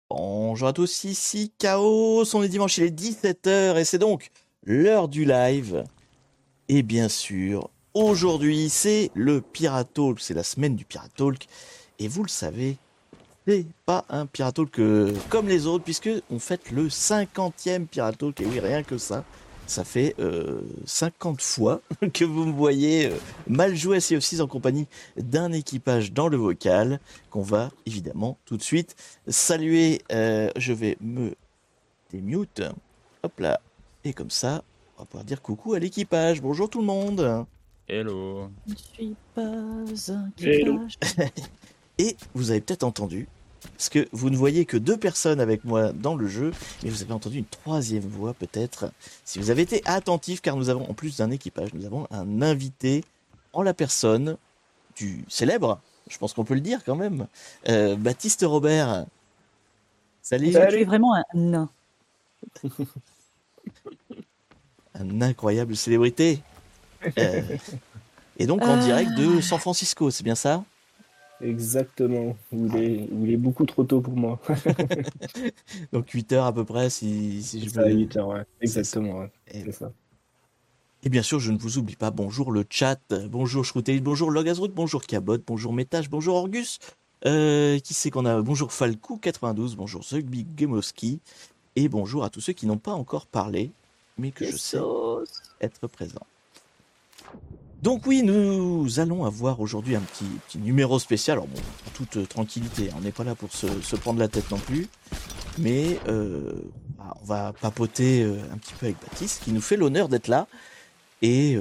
Bonjour à tous, ici Chaos, on est dimanche, il est 17h et c'est donc l'heure du live. Et bien sûr, aujourd'hui c'est le Pirate Talk, c'est la semaine du Pirate Talk. Et vous le savez, c'est pas un Pirate Talk comme les autres puisque on fête le 50e Pirate Talk. Et oui, rien que ça fait 50 fois que vous me voyez mal jouer à Sea of Thieves en compagnie d'un équipage dans le vocal qu'on va évidemment tout de suite saluer. Je vais me démute. Hop là. Et comme ça, on va pouvoir dire coucou à l'équipage. Bonjour tout le monde. Hello. Je ne suis pas un Hello. équipage. Et vous avez peut-être entendu, parce que vous ne voyez que 2 personnes avec moi dans le jeu, mais vous avez entendu une troisième voix peut-être. Si vous avez été attentif, car nous avons, en plus d'un équipage, nous avons un invité en la personne du célèbre, je pense qu'on peut le dire quand même, Baptiste Robert. Salut. Salut. Tu es vraiment un nain. Un incroyable célébrité. Et donc en direct de San Francisco, c'est bien ça? Exactement. Il est beaucoup trop tôt pour moi. Donc 8 heures à peu près, si je C'est à veux. 8 heures, ouais. C'est Exactement, ouais. Et, C'est ça. et bien sûr, je ne vous oublie pas. Bonjour le chat, bonjour Shroutel, bonjour Logazroot, bonjour Cabot, bonjour Métage, bonjour Orgus. Qui c'est qu'on a? Bonjour Falcou92, bonjour Zugby Gemowski. Et bonjour à tous ceux qui n'ont pas encore parlé, mais que je sais être présents. Donc oui, nous allons avoir aujourd'hui un petit numéro spécial. Alors bon, en toute tranquillité, on n'est pas là pour se prendre la tête non plus. Mais on va papoter un petit peu avec Baptiste, qui nous fait l'honneur d'être là. Et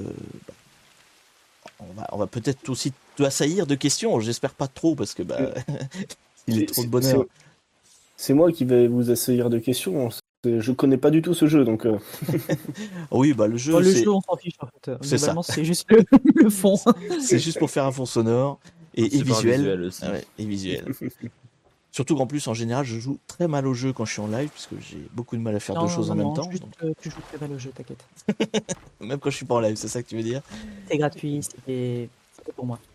on va peut-être aussi te assaillir de questions. J'espère pas trop, parce que il est trop de bonheur. C'est moi qui vais vous assaillir de questions. Je connais pas du tout ce jeu, donc... Oui, le jeu, le jeu, on s'en fiche en fait. C'est ça. Globalement, c'est juste le fond. C'est juste pour faire un fond sonore et Super visuel. visuel aussi. Ah ouais, et visuel. Surtout qu'en plus, en général, je joue très mal au jeu quand je suis en live, parce que j'ai beaucoup de mal à faire deux choses en même temps. Juste, tu joues très mal au jeu, t'inquiète. Même quand je suis pas en live, c'est ça que tu veux dire? C'est gratuit, c'est pour moi.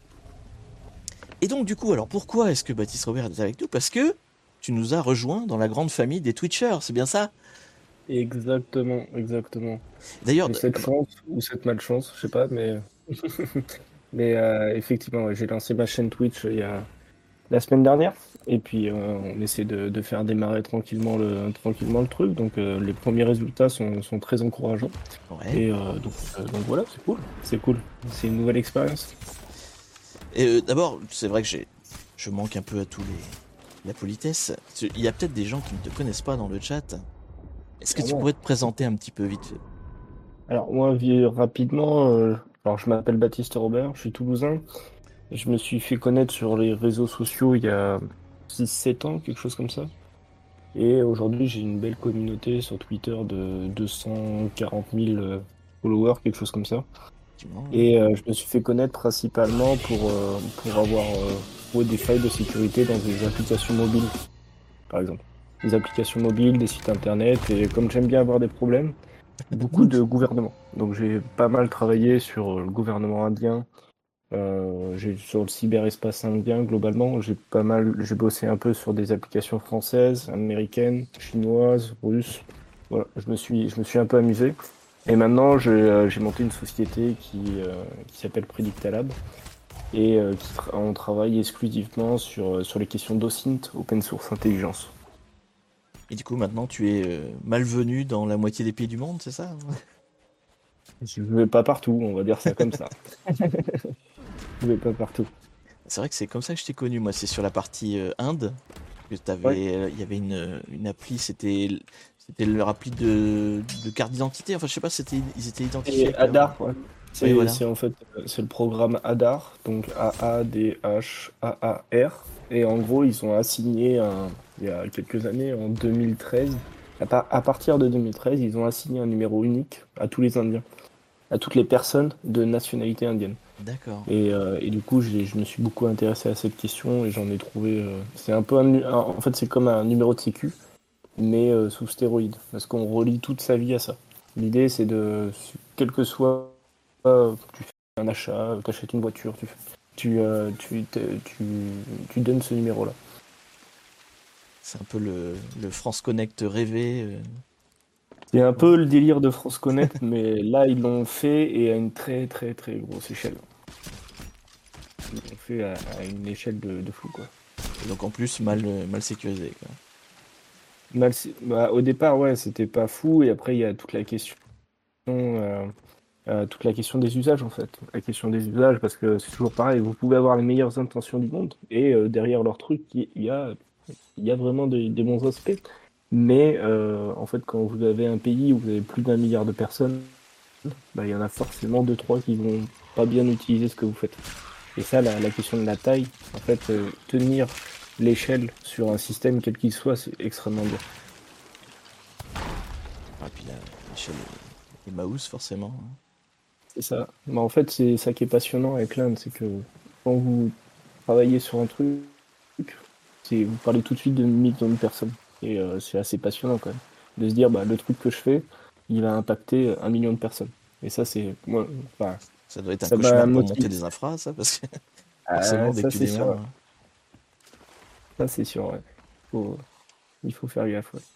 Et donc, du coup, alors pourquoi est-ce que Baptiste Robert est avec nous? Parce que tu nous as rejoint dans la grande famille des Twitchers, c'est bien ça? Exactement. D'ailleurs, Ou cette chance, ou cette malchance, je sais pas, mais... mais effectivement, ouais, j'ai lancé ma chaîne Twitch la semaine dernière. Et puis, on essaie de faire démarrer tranquillement le truc. Donc, les premiers résultats sont très encourageants. ouais. Et donc voilà, c'est cool. C'est une nouvelle expérience. Et d'abord, c'est vrai que je manque un peu à la politesse. Il y a peut-être des gens qui ne te connaissent pas dans le chat. Est-ce que tu pourrais te présenter un petit peu vite fait? Alors moi, rapidement, alors je m'appelle Baptiste Robert, je suis toulousain. Je me suis fait connaître sur les réseaux sociaux il y a 6-7 ans, quelque chose comme ça. Et aujourd'hui, j'ai une belle communauté sur Twitter de 240 000 followers, quelque chose comme ça. Et je me suis fait connaître principalement pour avoir trouvé des failles de sécurité dans des applications mobiles, par exemple. Des applications mobiles, des sites internet, et comme j'aime bien avoir des problèmes, beaucoup de gouvernements. Donc j'ai pas mal travaillé sur le gouvernement indien, sur le cyberespace indien globalement. J'ai bossé un peu sur des applications françaises, américaines, chinoises, russes. Voilà, je me suis un peu amusé. Et maintenant, j'ai monté une société qui s'appelle Predictalab et on travaille exclusivement sur les questions d'OSINT, Open Source Intelligence. Et du coup, maintenant, tu es malvenu dans la moitié des pays du monde, c'est ça? Je vais pas partout, on va dire ça comme ça. Je vais pas partout. C'est vrai que c'est comme ça que je t'ai connu, moi. C'est sur la partie Inde. Il y avait une appli, c'était leur appli de carte d'identité. Enfin, je sais pas, ils étaient identifiés. Et Adar, ouais. C'est en fait, c'est le programme Adar, donc AADHAAR. Et en gros, ils ont assigné, il y a quelques années, en 2013, à partir de 2013, ils ont assigné un numéro unique à tous les Indiens, à toutes les personnes de nationalité indienne. D'accord. Et du coup, je me suis beaucoup intéressé à cette question et j'en ai trouvé. C'est un peu en fait, c'est comme un numéro de sécu, mais sous stéroïde, parce qu'on relie toute sa vie à ça. L'idée, c'est quel que soit, tu fais un achat, tu achètes une voiture, tu donnes ce numéro-là. C'est un peu le France Connect rêvé. C'est un peu le délire de France Connect, mais là, ils l'ont fait et à une très très très grosse échelle. Ils l'ont fait à une échelle de fou, quoi. Et donc en plus mal sécurisé, quoi. Au départ, ouais, c'était pas fou, et après, il y a toute la question des usages, en fait. La question des usages, parce que c'est toujours pareil, vous pouvez avoir les meilleures intentions du monde, et derrière leur truc, il y a vraiment des bons aspects. Mais en fait, quand vous avez un pays où vous avez plus d'1 milliard de personnes, bah, il y en a forcément deux, trois qui vont pas bien utiliser ce que vous faites. Et ça, la question de la taille, en fait, tenir l'échelle sur un système quel qu'il soit, c'est extrêmement dur. Et puis l'échelle est mouse forcément. C'est ça. Mais en fait, c'est ça qui est passionnant avec l'Inde, c'est que quand vous travaillez sur un truc, vous parlez tout de suite de millions de personnes. Et c'est assez passionnant quand même. De se dire, bah, le truc que je fais, il va impacter 1 million de personnes. Et ça, c'est. Moi, enfin, Ça doit être un ça m'a cauchemar pour motivé. monter des infras, ça, parce que forcément dès Ça, que tu c'est sûr. démarres. Ouais. Ça, c'est sûr, ouais. Il faut faire gaffe, ouais.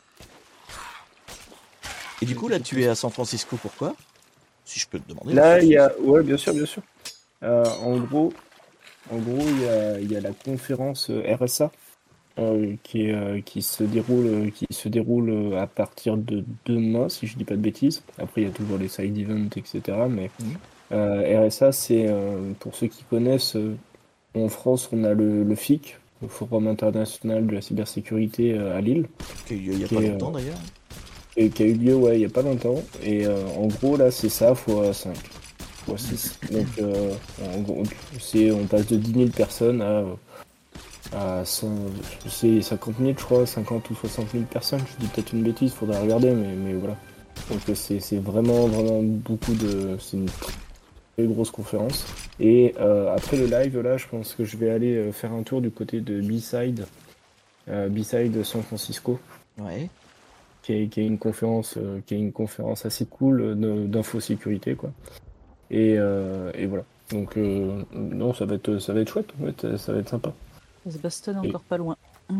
Et du coup là tu es à San Francisco, pourquoi? Si je peux te demander. Là, il y a. Ouais, bien sûr, bien sûr. En gros, il y a la conférence RSA qui se déroule à partir de demain, si je dis pas de bêtises. Après, il y a toujours les side events, etc. Mais RSA, c'est pour ceux qui connaissent, en France, on a le FIC, le Forum international de la cybersécurité à Lille, Il y a qui pas est, longtemps d'ailleurs. et qui a eu lieu, ouais, il y a pas longtemps. Et en gros, là, c'est ça fois 5, fois 6. Donc, en gros, on passe de 10 000 personnes à 50 000, je crois, 50 ou 60 000 personnes. Je dis peut-être une bêtise, faudra regarder, mais voilà. Donc c'est vraiment, vraiment beaucoup de. C'est une très grosse conférence. Et après le live, là, je pense que je vais aller faire un tour du côté de B-Side San Francisco, Ouais. qui est une conférence assez cool d'infosécurité, quoi. Et voilà. Donc non, ça va être chouette, en fait, ça va être sympa. Se bastonne Et- encore pas loin.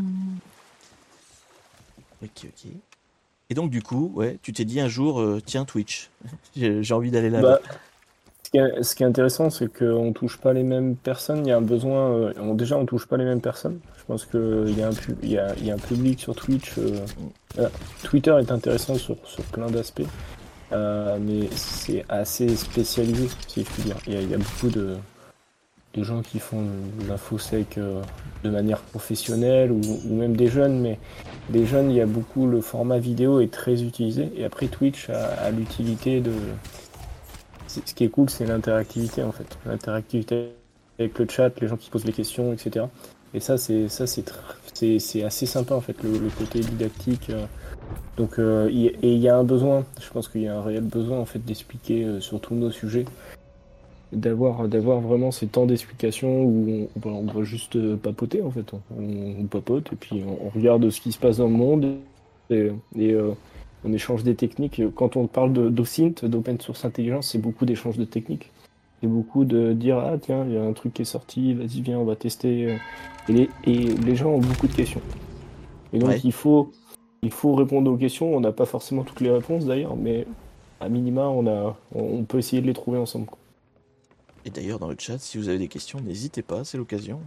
Ok. Et donc du coup, ouais, tu t'es dit un jour, tiens Twitch, j'ai envie d'aller là-bas. Bah, ce qui est intéressant, c'est qu'on touche pas les mêmes personnes. Il y a un besoin. Déjà, on touche pas les mêmes personnes. Je pense qu'il y a il y a un public sur Twitch. Twitter est intéressant sur plein d'aspects, mais c'est assez spécialisé, si je puis dire. Il y a beaucoup de gens qui font de l'infosec de manière professionnelle ou même des jeunes, mais des jeunes, il y a beaucoup. Le format vidéo est très utilisé. Et après, Twitch a l'utilité de. Ce qui est cool, c'est l'interactivité en fait. L'interactivité avec le chat, les gens qui posent les questions, etc. Et c'est assez sympa en fait, le côté didactique. Donc, et il y a un besoin, je pense qu'il y a un réel besoin en fait d'expliquer sur tous nos sujets, d'avoir vraiment ces temps d'explication où on va juste papoter en fait. On papote et puis on regarde ce qui se passe dans le monde et on échange des techniques. Quand on parle d'OSINT, d'Open Source Intelligence, c'est beaucoup d'échanges de techniques. C'est beaucoup de dire, ah tiens, il y a un truc qui est sorti, vas-y viens, on va tester. Et les gens ont beaucoup de questions. Et donc Ouais. il faut répondre aux questions. On n'a pas forcément toutes les réponses d'ailleurs, mais à minima, on peut essayer de les trouver ensemble, quoi. Et d'ailleurs dans le chat, si vous avez des questions, n'hésitez pas, c'est l'occasion.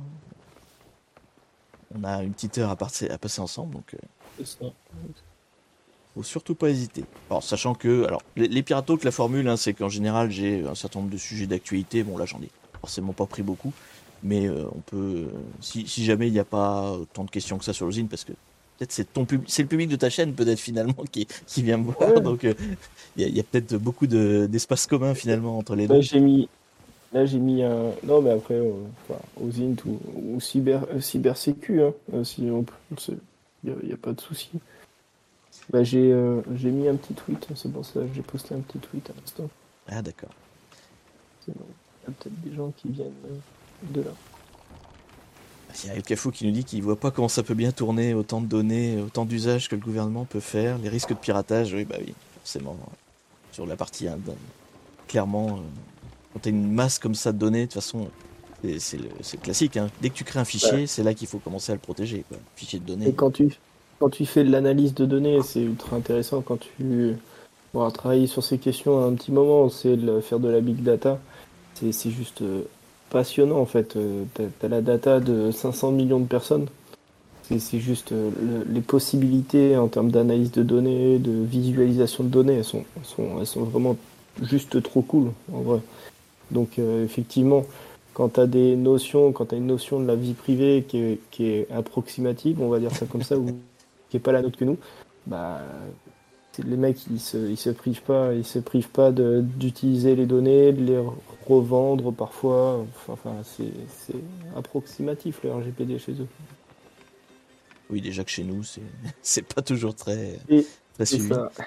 On a une petite heure à passer ensemble, donc C'est ça. faut surtout pas hésiter. Alors sachant que, alors les Piratalks, la formule, hein, c'est qu'en général j'ai un certain nombre de sujets d'actualité. Bon là j'en ai forcément pas pris beaucoup, mais on peut, si jamais il n'y a pas tant de questions que ça sur le zine, parce que peut-être c'est le public de ta chaîne peut-être finalement qui vient me voir, Ouais. donc il y a peut-être beaucoup d'espace commun finalement entre les Là, deux. j'ai mis un. Non, mais après, enfin, OSINT ou cybersécu, hein, il y a pas de souci. Bah, j'ai mis un petit tweet, c'est pour ça que j'ai posté un petit tweet à l'instant. Ah d'accord. Il y a peut-être des gens qui viennent de là. Il y a El Cafou qui nous dit qu'il voit pas comment ça peut bien tourner, autant de données, autant d'usages que le gouvernement peut faire, les risques de piratage, oui, bah oui, forcément, sur la partie Inde. Clairement, quand tu as une masse comme ça de données, de toute façon, c'est classique, hein. Dès que tu crées un fichier, c'est là qu'il faut commencer à le protéger, quoi. Fichier de données. Et quand tu fais de l'analyse de données, c'est ultra intéressant quand tu vas travailler sur ces questions un petit moment, c'est faire de la big data. C'est juste passionnant en fait. T'as la data de 500 millions de personnes. C'est juste les possibilités en termes d'analyse de données, de visualisation de données, elles sont vraiment juste trop cool en vrai. Donc effectivement, quand t'as une notion de la vie privée qui est approximative, on va dire ça comme ça, ou qui est pas la nôtre que nous, bah les mecs ils se privent pas d'utiliser les données, de les revendre parfois. Enfin c'est approximatif le RGPD chez eux. Oui, déjà que chez nous, c'est c'est pas toujours très, Et très c'est suivi. ça.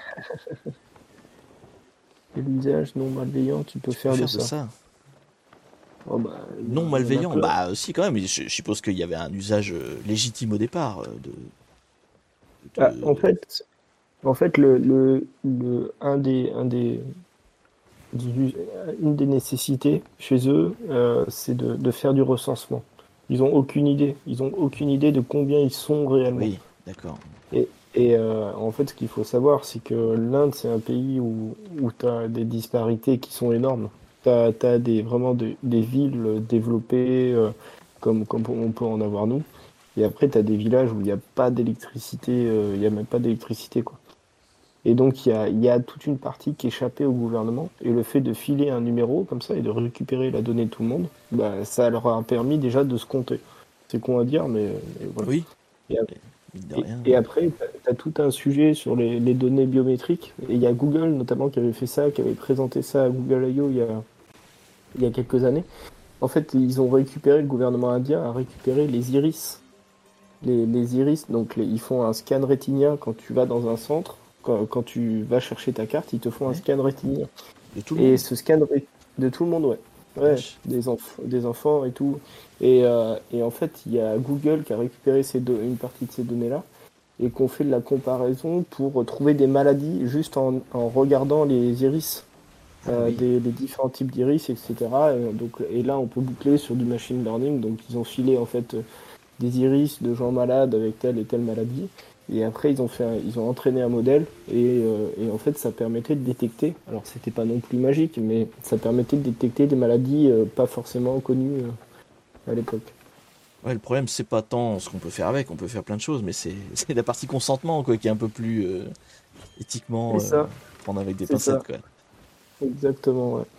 Et l'usage non malveillant tu peux Tu peux faire de faire de ça. ça. Oh bah, Non il y en a malveillant, plein. bah si quand même, je suppose qu'il y avait un usage légitime au départ Ah, en de... fait, en fait une des nécessités chez eux, c'est de faire du recensement. Ils ont aucune idée de combien ils sont réellement. Oui, d'accord. Et en fait, ce qu'il faut savoir, c'est que l'Inde, c'est un pays où tu as des disparités qui sont énormes. Tu as, vraiment des villes développées comme on peut en avoir nous. Et après, tu as des villages où il n'y a pas d'électricité, il n'y a même pas d'électricité, quoi. Et donc, il y a toute une partie qui échappait au gouvernement. Et le fait de filer un numéro comme ça et de récupérer la donnée de tout le monde, bah, ça leur a permis déjà de se compter. C'est con à dire, mais voilà. Oui, Et, mine de et, rien. et après, tu as tout un sujet sur les données biométriques. Et il y a Google notamment qui avait fait ça, qui avait présenté ça à Google I.O. Il y a quelques années. En fait, le gouvernement indien a récupéré les iris. Les iris, donc ils font un scan rétinien quand tu vas dans un centre. Quand tu vas chercher ta carte, ils te font un Ouais. scan rétinien. De tout le Et monde. ce de tout le monde, ouais. Ouais, Vache. des enfants et tout. Et en fait, il y a Google qui a récupéré une partie de ces données-là et qu'on fait de la comparaison pour trouver des maladies juste en regardant les iris, Ah oui. des différents types d'iris, etc. Et là, on peut boucler sur du machine learning. Donc, ils ont filé en fait des iris de gens malades avec telle et telle maladie. Et après, ils ont entraîné un modèle et en fait, ça permettait de détecter. Alors, c'était pas non plus magique, mais ça permettait de détecter des maladies pas forcément connues à l'époque. Ouais, le problème, c'est pas tant ce qu'on peut faire avec, on peut faire plein de choses, mais c'est c'est la partie consentement, quoi, qui est un peu plus éthiquement C'est ça, prendre avec des c'est pincettes, ça, quoi. exactement. Ouais.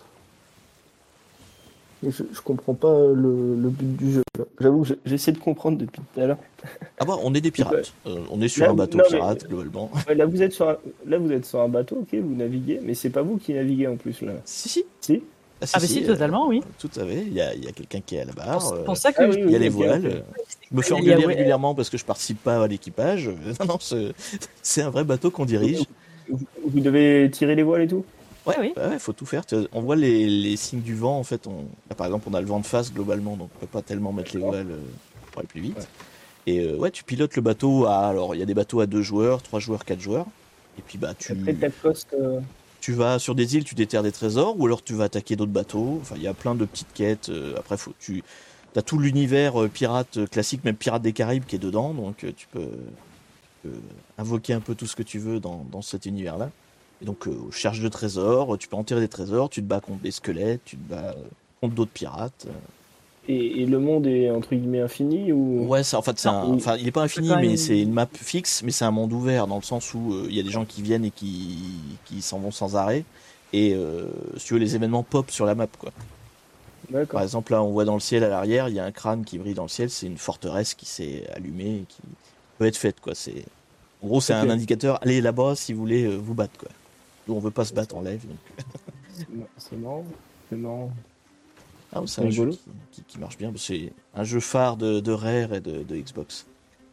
Et je comprends pas le but du jeu, là. J'avoue que j'essaie de comprendre depuis tout à l'heure. Ah bah, on est des C'est quoi pirates. On est sur Là, un bateau non mais pirate, globalement. ouais, là vous êtes sur un bateau, ok, vous naviguez, mais c'est pas vous qui naviguez en plus là. Si, si. Si? Ah, si, Ah, mais si, si. totalement, oui. Tout à fait. Il y a quelqu'un qui est à la Pour, barre. pour ça Ah que oui, Il y a oui, les ok, voiles. ok. Je me fais il y a, engueuler ouais, régulièrement parce que je participe pas à l'équipage. Non, non, c'est un vrai bateau qu'on dirige. Vous devez tirer les voiles et tout? Ouais, ah oui. bah ouais, faut tout faire. On voit les signes du vent, en fait. Là, par exemple, on a le vent de face, globalement, donc on peut pas tellement mettre les D'accord. voiles pour aller plus vite. Ouais. Et ouais, tu pilotes le bateau à... Alors, il y a des bateaux à 2 joueurs, 3 joueurs, 4 joueurs. Et puis, bah, Après, t'accostes. tu vas sur des îles, tu déterres des trésors, ou alors tu vas attaquer d'autres bateaux. Enfin, il y a plein de petites quêtes. Après, tu as tout l'univers pirate classique, même pirate des Caraïbes qui est dedans. Donc, tu peux invoquer un peu tout ce que tu veux dans cet univers-là. Et donc, cherche de trésors, tu peux enterrer des trésors, tu te bats contre des squelettes, tu te bats contre d'autres pirates. Et le monde est entre guillemets infini ou. Ouais, ça, en fait, Non, ou- enfin, il est pas c'est infini, quand mais même. c'est une map fixe, mais c'est un monde ouvert dans le sens où il y a des gens qui viennent et qui s'en vont sans arrêt. Et si tu veux, les événements pop sur la map, quoi. Par D'accord. exemple, là, on voit dans le ciel à l'arrière, il y a un crâne qui brille dans le ciel, c'est une forteresse qui s'est allumée et qui peut être faite, quoi. En gros, c'est Ok. un indicateur, allez là-bas si vous voulez vous battre, quoi. Nous, on veut pas se battre en live, donc. C'est marrant. C'est marrant. Ah, c'est C'est un jeu rigolo. qui marche bien. C'est un jeu phare de Rare et de Xbox.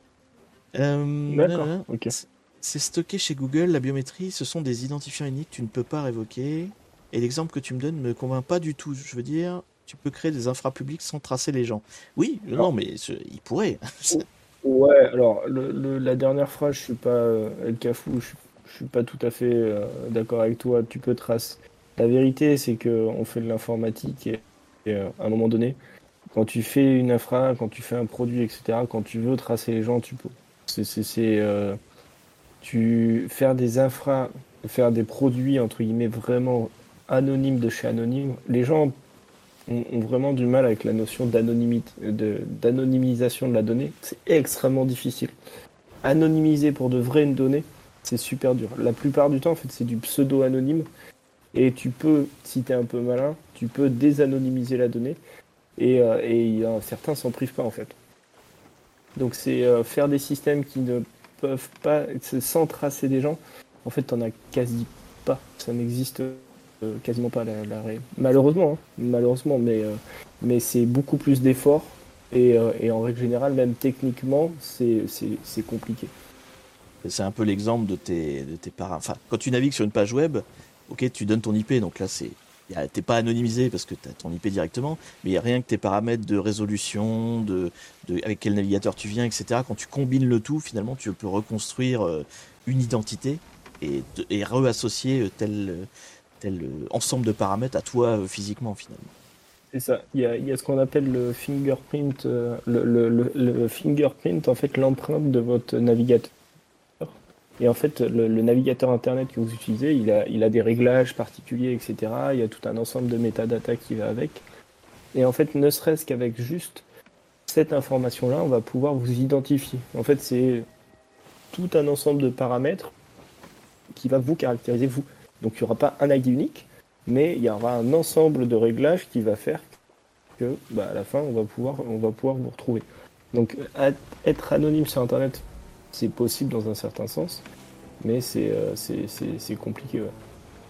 D'accord. Nanana. Ok. C'est stocké chez Google, la biométrie, ce sont des identifiants uniques, tu ne peux pas révoquer. Et l'exemple que tu me donnes ne me convainc pas du tout. Je veux dire, tu peux créer des infrapublics sans tracer les gens. Oui, non, Alors, mais il pourrait. ouais, alors la dernière phrase, je suis pas El Cafou, je suis pas tout à fait d'accord avec toi. Tu peux tracer. La vérité, c'est que on fait de l'informatique et à un moment donné, quand tu fais une infra, quand tu fais un produit, etc., quand tu veux tracer les gens, tu peux. Faire faire des produits entre guillemets vraiment anonymes de chez anonyme. Les gens ont vraiment du mal avec la notion d'anonymisation de la donnée. C'est extrêmement difficile. Anonymiser pour de vrai une donnée, c'est super dur. La plupart du temps, en fait, c'est du pseudo-anonyme. Et tu peux, si tu es un peu malin, tu peux désanonymiser la donnée. Et certains s'en privent pas, en fait. Donc c'est faire des systèmes qui ne peuvent pas, sans tracer des gens, en fait, t'en as quasi pas. Ça n'existe quasiment pas, malheureusement, hein. Malheureusement, mais c'est beaucoup plus d'efforts. Et en règle générale, même techniquement, c'est compliqué. C'est un peu l'exemple de tes parents. Enfin, quand tu navigues sur une page web, ok, tu donnes ton IP, donc là, t'es pas anonymisé parce que tu as ton IP directement, mais il n'y a rien que tes paramètres de résolution, avec quel navigateur tu viens, etc. Quand tu combines le tout, finalement, tu peux reconstruire une identité et reassocier tel ensemble de paramètres à toi physiquement, finalement. C'est ça. Il y a ce qu'on appelle le fingerprint, le fingerprint, en fait, l'empreinte de votre navigateur. Et en fait, le navigateur internet que vous utilisez, il a des réglages particuliers, etc. Il y a tout un ensemble de métadata qui va avec. Et en fait, ne serait-ce qu'avec juste cette information-là, on va pouvoir vous identifier. En fait, c'est tout un ensemble de paramètres qui va vous caractériser, vous. Donc, il n'y aura pas un ID unique, mais il y aura un ensemble de réglages qui va faire que, à la fin, on va pouvoir vous retrouver. Donc, être anonyme sur Internet, c'est possible dans un certain sens, mais c'est compliqué. Ouais.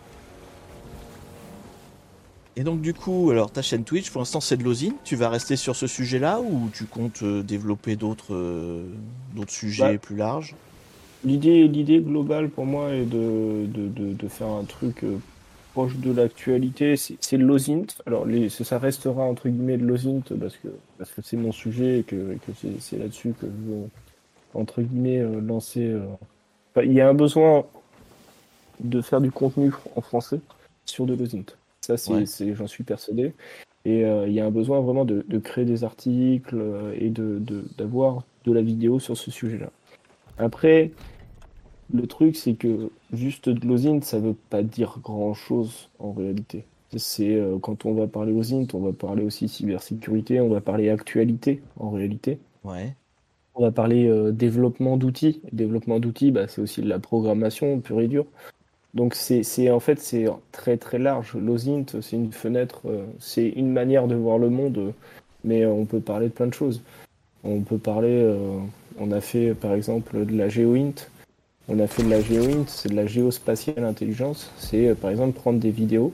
Et donc du coup, alors ta chaîne Twitch, pour l'instant c'est de l'osine. Tu vas rester sur ce sujet-là ou tu comptes développer d'autres sujets plus larges? L'idée globale pour moi est de faire un truc proche de l'actualité. C'est de l'osint. Alors ça restera entre guillemets de l'osint parce que c'est mon sujet et que c'est là-dessus que je veux entre guillemets lancer. Il y a un besoin de faire du contenu en français sur de l'osint. Ça, j'en suis persuadé. Et il y a un besoin vraiment de créer des articles et d'avoir de la vidéo sur ce sujet-là. Après, le truc, c'est que juste de l'osint, ça veut pas dire grand-chose en réalité. C'est quand on va parler osint, on va parler aussi cybersécurité, on va parler actualité en réalité. Ouais. On va parler développement d'outils. Développement d'outils, c'est aussi de la programmation pure et dure. Donc en fait c'est très très large. L'osint, c'est une fenêtre, c'est une manière de voir le monde, mais on peut parler de plein de choses. On peut parler, on a fait par exemple de la géoint. On a fait de la géoint, c'est de la géospatiale intelligence. C'est par exemple prendre des vidéos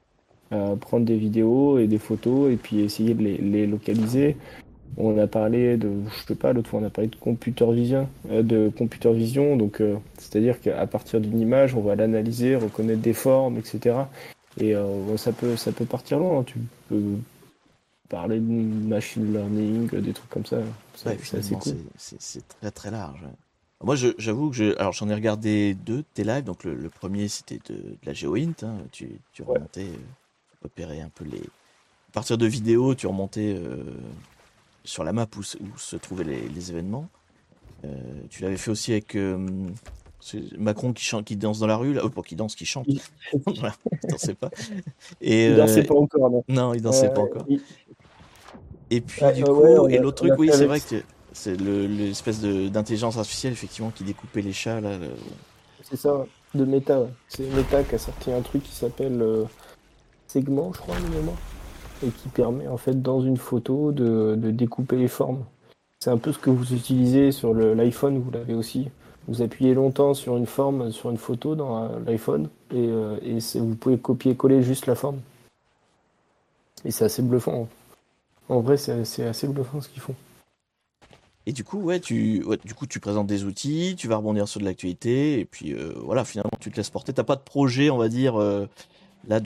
et des photos et puis essayer de les localiser. On a parlé je sais pas, l'autre fois on a parlé de computer vision, donc c'est-à-dire qu'à partir d'une image, on va l'analyser, reconnaître des formes, etc. Et ça peut partir loin. Hein. Tu peux parler de machine learning, des trucs comme ça. Ouais, C'est assez cool. C'est très très large. Ouais. Moi, j'avoue que alors j'en ai regardé 2 de tes lives. Donc le premier, c'était de la géoint. Hein. Tu remontais, tu repérais un peu à partir de vidéos, tu remontais sur la map où se trouvaient les événements. Tu l'avais fait aussi avec Macron qui danse dans la rue, là. Pas qui danse, qui chante. Voilà, il dansait pas. Il dansait pas encore, non. Non, il dansait pas encore. Et puis du coup, l'autre truc, oui, c'est vrai que c'est l'espèce d'intelligence artificielle effectivement qui découpait les chats là. C'est ça, de Meta. Ouais. C'est Meta qui a sorti un truc qui s'appelle Segment, je crois, de mémoire, et qui permet en fait dans une photo de découper les formes. C'est un peu ce que vous utilisez sur l'iPhone, vous l'avez aussi. Vous appuyez longtemps sur une forme, sur une photo dans l'iPhone, et vous pouvez copier-coller juste la forme. Et c'est assez bluffant. En vrai, c'est assez bluffant ce qu'ils font. Et du coup, tu présentes des outils, tu vas rebondir sur de l'actualité, et puis voilà, finalement, tu te laisses porter. T'as pas de projet, on va dire, là,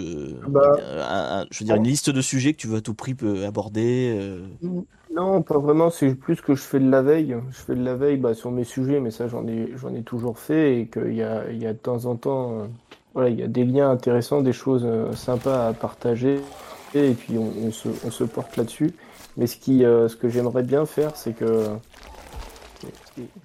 je veux dire, une liste de sujets que tu veux à tout prix aborder. Non, pas vraiment. C'est plus que je fais de la veille. Je fais de la veille sur mes sujets, mais ça, j'en ai toujours fait, et qu'il y a de temps en temps, voilà, il y a des liens intéressants, des choses sympas à partager, et puis on se porte là-dessus. Mais ce que j'aimerais bien faire, c'est que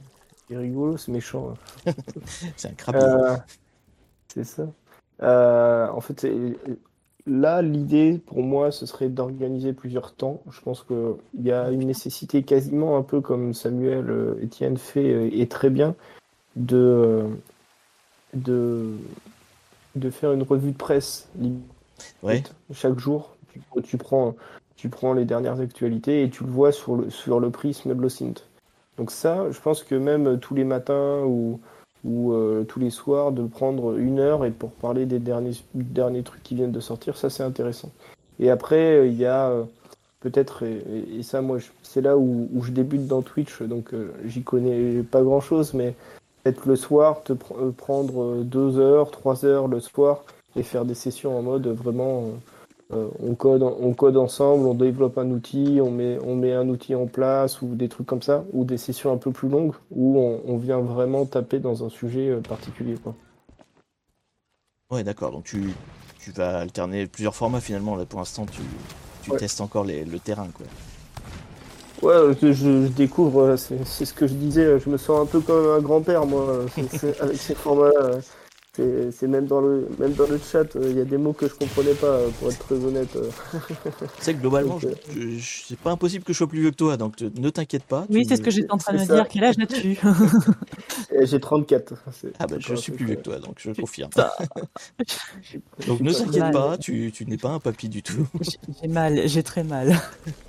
C'est rigolo, c'est méchant. C'est un crabier. C'est ça. En fait, là, l'idée pour moi, ce serait d'organiser plusieurs temps. Je pense qu'il y a une nécessité quasiment un peu comme Samuel Etienne fait et très bien de, de, de faire une revue de presse limite. Ouais. Chaque jour. Tu prends les dernières actualités et tu le vois sur le prisme de l'OSINT. Donc ça, je pense que même tous les matins ou tous les soirs, de prendre une heure et pour parler des derniers trucs qui viennent de sortir, ça c'est intéressant. Et après, il y a peut-être, et ça moi, c'est là où je débute dans Twitch, donc j'y connais pas grand-chose, mais peut-être le soir, prendre 2 heures, 3 heures le soir et faire des sessions en mode vraiment... on code ensemble, on développe un outil, on met un outil en place ou des trucs comme ça, ou des sessions un peu plus longues où on vient vraiment taper dans un sujet particulier, quoi. Ouais, d'accord. Donc tu vas alterner plusieurs formats finalement. Là, pour l'instant, tu Ouais. testes encore le terrain, quoi. Ouais, je découvre, c'est ce que je disais, je me sens un peu comme un grand-père, moi, avec ces formats-là. C'est même dans le chat, il y a des mots que je comprenais pas, pour être très honnête. Tu sais que globalement, Donc, c'est pas impossible que je sois plus vieux que toi, donc ne t'inquiète pas. Oui, c'est ce que j'étais en train de me c'est ça. dire. Quel âge as-tu? J'ai 34. Ah bah C'est je pas un suis truc, plus vieux que toi, donc je confirme. Putain, je Donc suis ne pas- t'inquiète mal. pas, tu n'es pas un papy du tout. J'ai mal, j'ai très mal.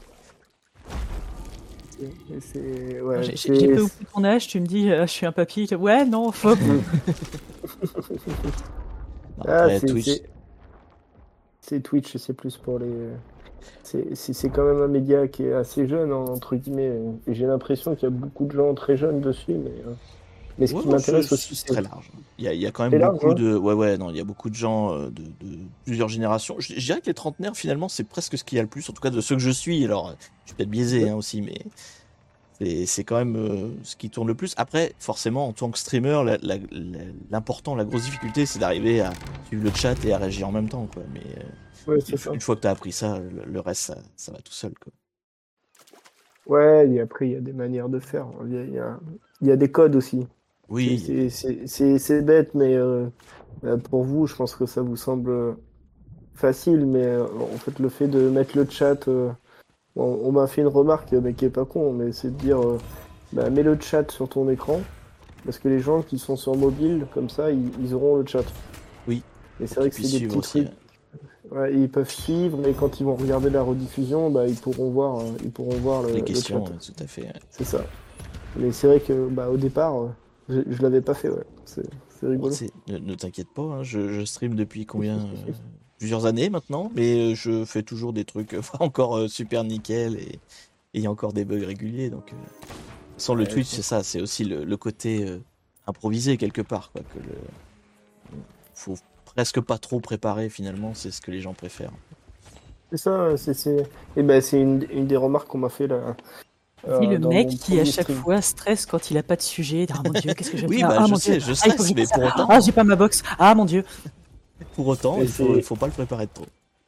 Ouais, J'ai peu ou plus ton âge, tu me dis, je suis un papy. Ouais, non, faut... Non, Ah, après Twitch, c'est Twitch, c'est plus pour les. C'est quand même un média qui est assez jeune, hein, entre guillemets. Et j'ai l'impression qu'il y a beaucoup de gens très jeunes dessus, mais ce ouais, qui non, m'intéresse aussi, c'est c'est. très large. Il y a quand même C'est large, beaucoup hein. de, ouais, non, il y a beaucoup de gens de plusieurs générations. Je dirais que les trentenaires finalement, c'est presque ce qu'il y a le plus, en tout cas de ceux que je suis. Alors, je suis peut-être biaisé hein, aussi, mais c'est quand même ce qui tourne le plus. Après, forcément, en tant que streamer, l'important, la grosse difficulté, c'est d'arriver à suivre le chat et à réagir en même temps, quoi. Mais Ouais, c'est ça. une fois que tu as appris ça, le reste, ça va tout seul, quoi. Ouais, et après, il y a des manières de faire. Il y a des codes aussi. Oui, C'est bête, mais pour vous, je pense que ça vous semble facile, mais en fait, le fait de mettre le chat. On m'a fait une remarque, mais qui est pas con, mais c'est de dire bah, mets le chat sur ton écran, parce que les gens qui sont sur mobile, comme ça, ils auront le chat. oui, Et c'est pour vrai qu'ils que puissent c'est des suivre petits aussi. trucs. Ouais, ils peuvent suivre, mais quand ils vont regarder la rediffusion, bah, ils pourront voir Les le questions, chat. tout à fait. C'est ça. Mais c'est vrai que bah, au départ, je l'avais pas fait, ouais. C'est Bon, rigolo. ne t'inquiète pas, hein, je stream depuis combien plusieurs années maintenant, mais je fais toujours des trucs encore super nickel et il y a encore des bugs réguliers. Donc, sans le Ouais, Twitch, c'est ça, c'est aussi le côté improvisé quelque part, quoi, que faut presque pas trop préparer finalement, c'est ce que les gens préfèrent. c'est ça, et ben, c'est une des remarques qu'on m'a fait là, Dis le dans mec mon qui à premier chaque stream. fois stresse quand il a pas de sujet. Ah mon dieu, qu'est-ce que je vais Oui, faire? bah Ah je mon dieu, sais, je ah il faut que stresse, je mais fasse ça. pour autant, Ah j'ai pas ma box. Ah mon dieu. Et faut pas le préparer de trop.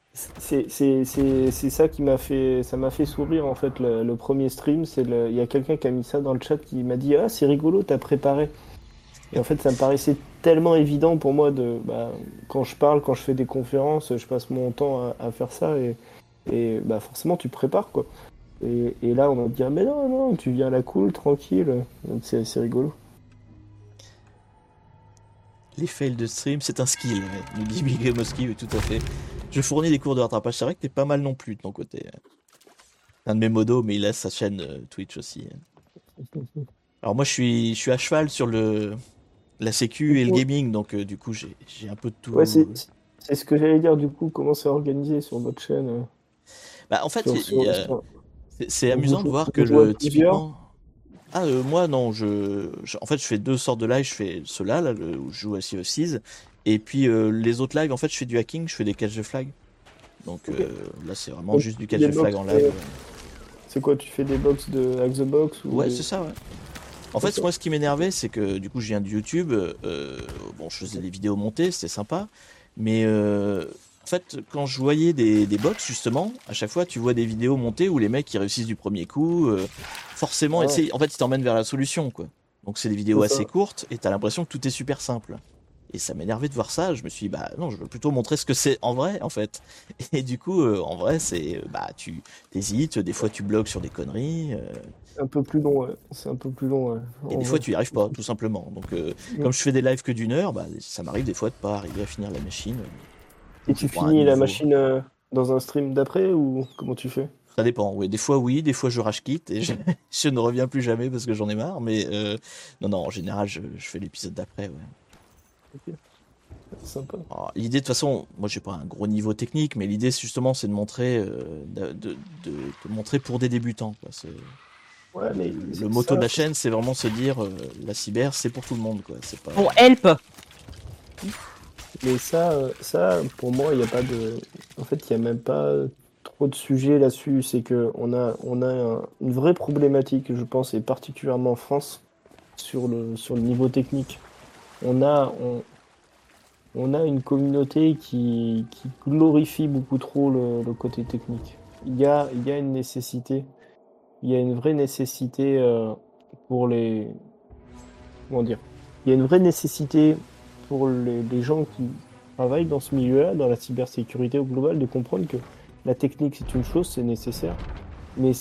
C'est ça qui ça m'a fait sourire en fait le premier stream. Il y a quelqu'un qui a mis ça dans le chat qui m'a dit ah c'est rigolo t'as préparé. Et en fait ça me paraissait tellement évident pour moi quand je parle, quand je fais des conférences, je passe mon temps à faire ça et bah forcément tu prépares quoi. Et là on va te dire mais non tu viens à la cool tranquille. Donc c'est rigolo. Les fails de stream, c'est un skill, ouais, nous dit Big Mosky, oui, tout à fait. Je fournis des cours de rattrapage, c'est vrai que t'es pas mal non plus de ton côté. Un de mes modos, mais il a sa chaîne Twitch aussi. Alors moi, je suis à cheval sur la sécu et le gaming, donc du coup, j'ai un peu de Ouais tout. c'est ce que j'allais dire du coup comment c'est organisé sur votre chaîne. Bah, en fait, c'est Vous, amusant de voir que vous jouez à plusieurs? typiquement. Ah, moi, non, en fait, je fais deux sortes de live. Je fais cela, là, où je joue à Sea of Thieves. Et puis, les autres lives, en fait, je fais du hacking, je fais des catch de flag. Donc, Ok. là, c'est vraiment Donc, juste du tu fais catch des de flag box, en live. c'est quoi, tu fais des box de Hack the Box ou Ouais, des... c'est ça, ouais. En fait, Ok. moi, ce qui m'énervait, c'est que, du coup, je viens de YouTube. Bon, je faisais des vidéos montées, c'était sympa. Mais, en fait, quand je voyais des bots, justement, à chaque fois, tu vois des vidéos montées où les mecs, ils réussissent du premier coup. Forcément, Ah, en fait, ils t'emmènent vers la solution, quoi. Donc c'est des vidéos C'est ça. assez courtes et t'as l'impression que tout est super simple. Et ça m'énervait de voir ça. Je me suis dit, bah non, je veux plutôt montrer ce que c'est en vrai, en fait. Et du coup, en vrai, bah, tu t'hésites, des fois tu bloques sur des conneries, Un peu plus long, ouais. C'est un peu plus long, ouais. et En des fois vrai. tu y arrives pas, tout simplement. Donc, comme je fais des lives que d'une heure, bah, ça m'arrive des fois de pas arriver à finir la machine. Et Donc je tu prends un finis la nouveau. machine dans un stream d'après ou comment tu fais? Ça dépend, oui, des fois je rage quitte et je, je ne reviens plus jamais parce que j'en ai marre, mais non, non, en général, je fais l'épisode d'après, ouais. Ok, sympa. Alors, l'idée, de toute façon, moi j'ai pas un gros niveau technique, mais l'idée, justement, c'est de montrer, de montrer pour des débutants, quoi. Ouais, mais Le motto de ça, la chaîne, c'est vraiment se dire, la cyber, c'est pour tout le monde, quoi. C'est pas. Bon, help. mais ça, pour moi, il n'y a pas de. En fait, il n'y a même pas trop de sujets là-dessus. C'est que on a une vraie problématique, je pense, et particulièrement en France, sur le niveau technique. On a, on, on a une communauté qui glorifie beaucoup trop le côté technique. Il y a une nécessité, il y a une vraie nécessité pour les. Comment dire? Il y a une vraie nécessité pour les gens qui travaillent dans ce milieu-là, dans la cybersécurité au global, de comprendre que la technique c'est une chose, c'est nécessaire, mais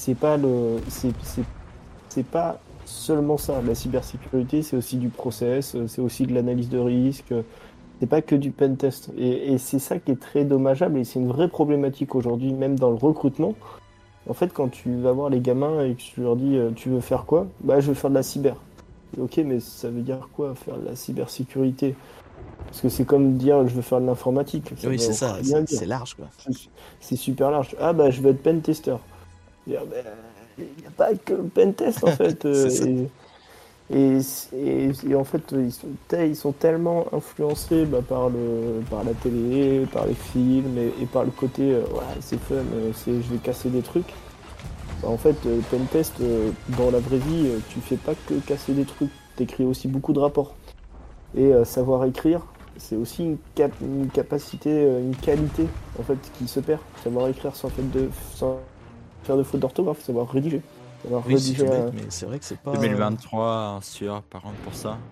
c'est pas seulement ça. La cybersécurité, c'est aussi du process, c'est aussi de l'analyse de risque, c'est pas que du pen test. Et c'est ça qui est très dommageable et c'est une vraie problématique aujourd'hui, même dans le recrutement. En fait, quand tu vas voir les gamins et que tu leur dis tu veux faire quoi? Bah, je veux faire de la cyber. Ok, mais ça veut dire quoi faire de la cybersécurité? Parce que c'est comme dire je veux faire de l'informatique. Ça Oui, veut c'est ça, rien dire. c'est large, quoi. C'est super large. Ah bah je veux être pen tester. Il n'y a pas que le pen test en fait. C'est ça. Et en fait, ils sont tellement influencés bah, par la télé, par les films et par le côté ouais, c'est fun, je vais casser des trucs. Bah, en fait, pen test, dans la vraie vie, tu fais pas que casser des trucs, t'écris aussi beaucoup de rapports. Et savoir écrire, c'est aussi une capacité, une qualité en fait qui se perd. Savoir écrire sans faire de faute d'orthographe, savoir rédiger. Savoir Oui, c'est rédiger tout bête, un. mais c'est vrai que c'est pas. 2023, sûr, par contre, pour ça.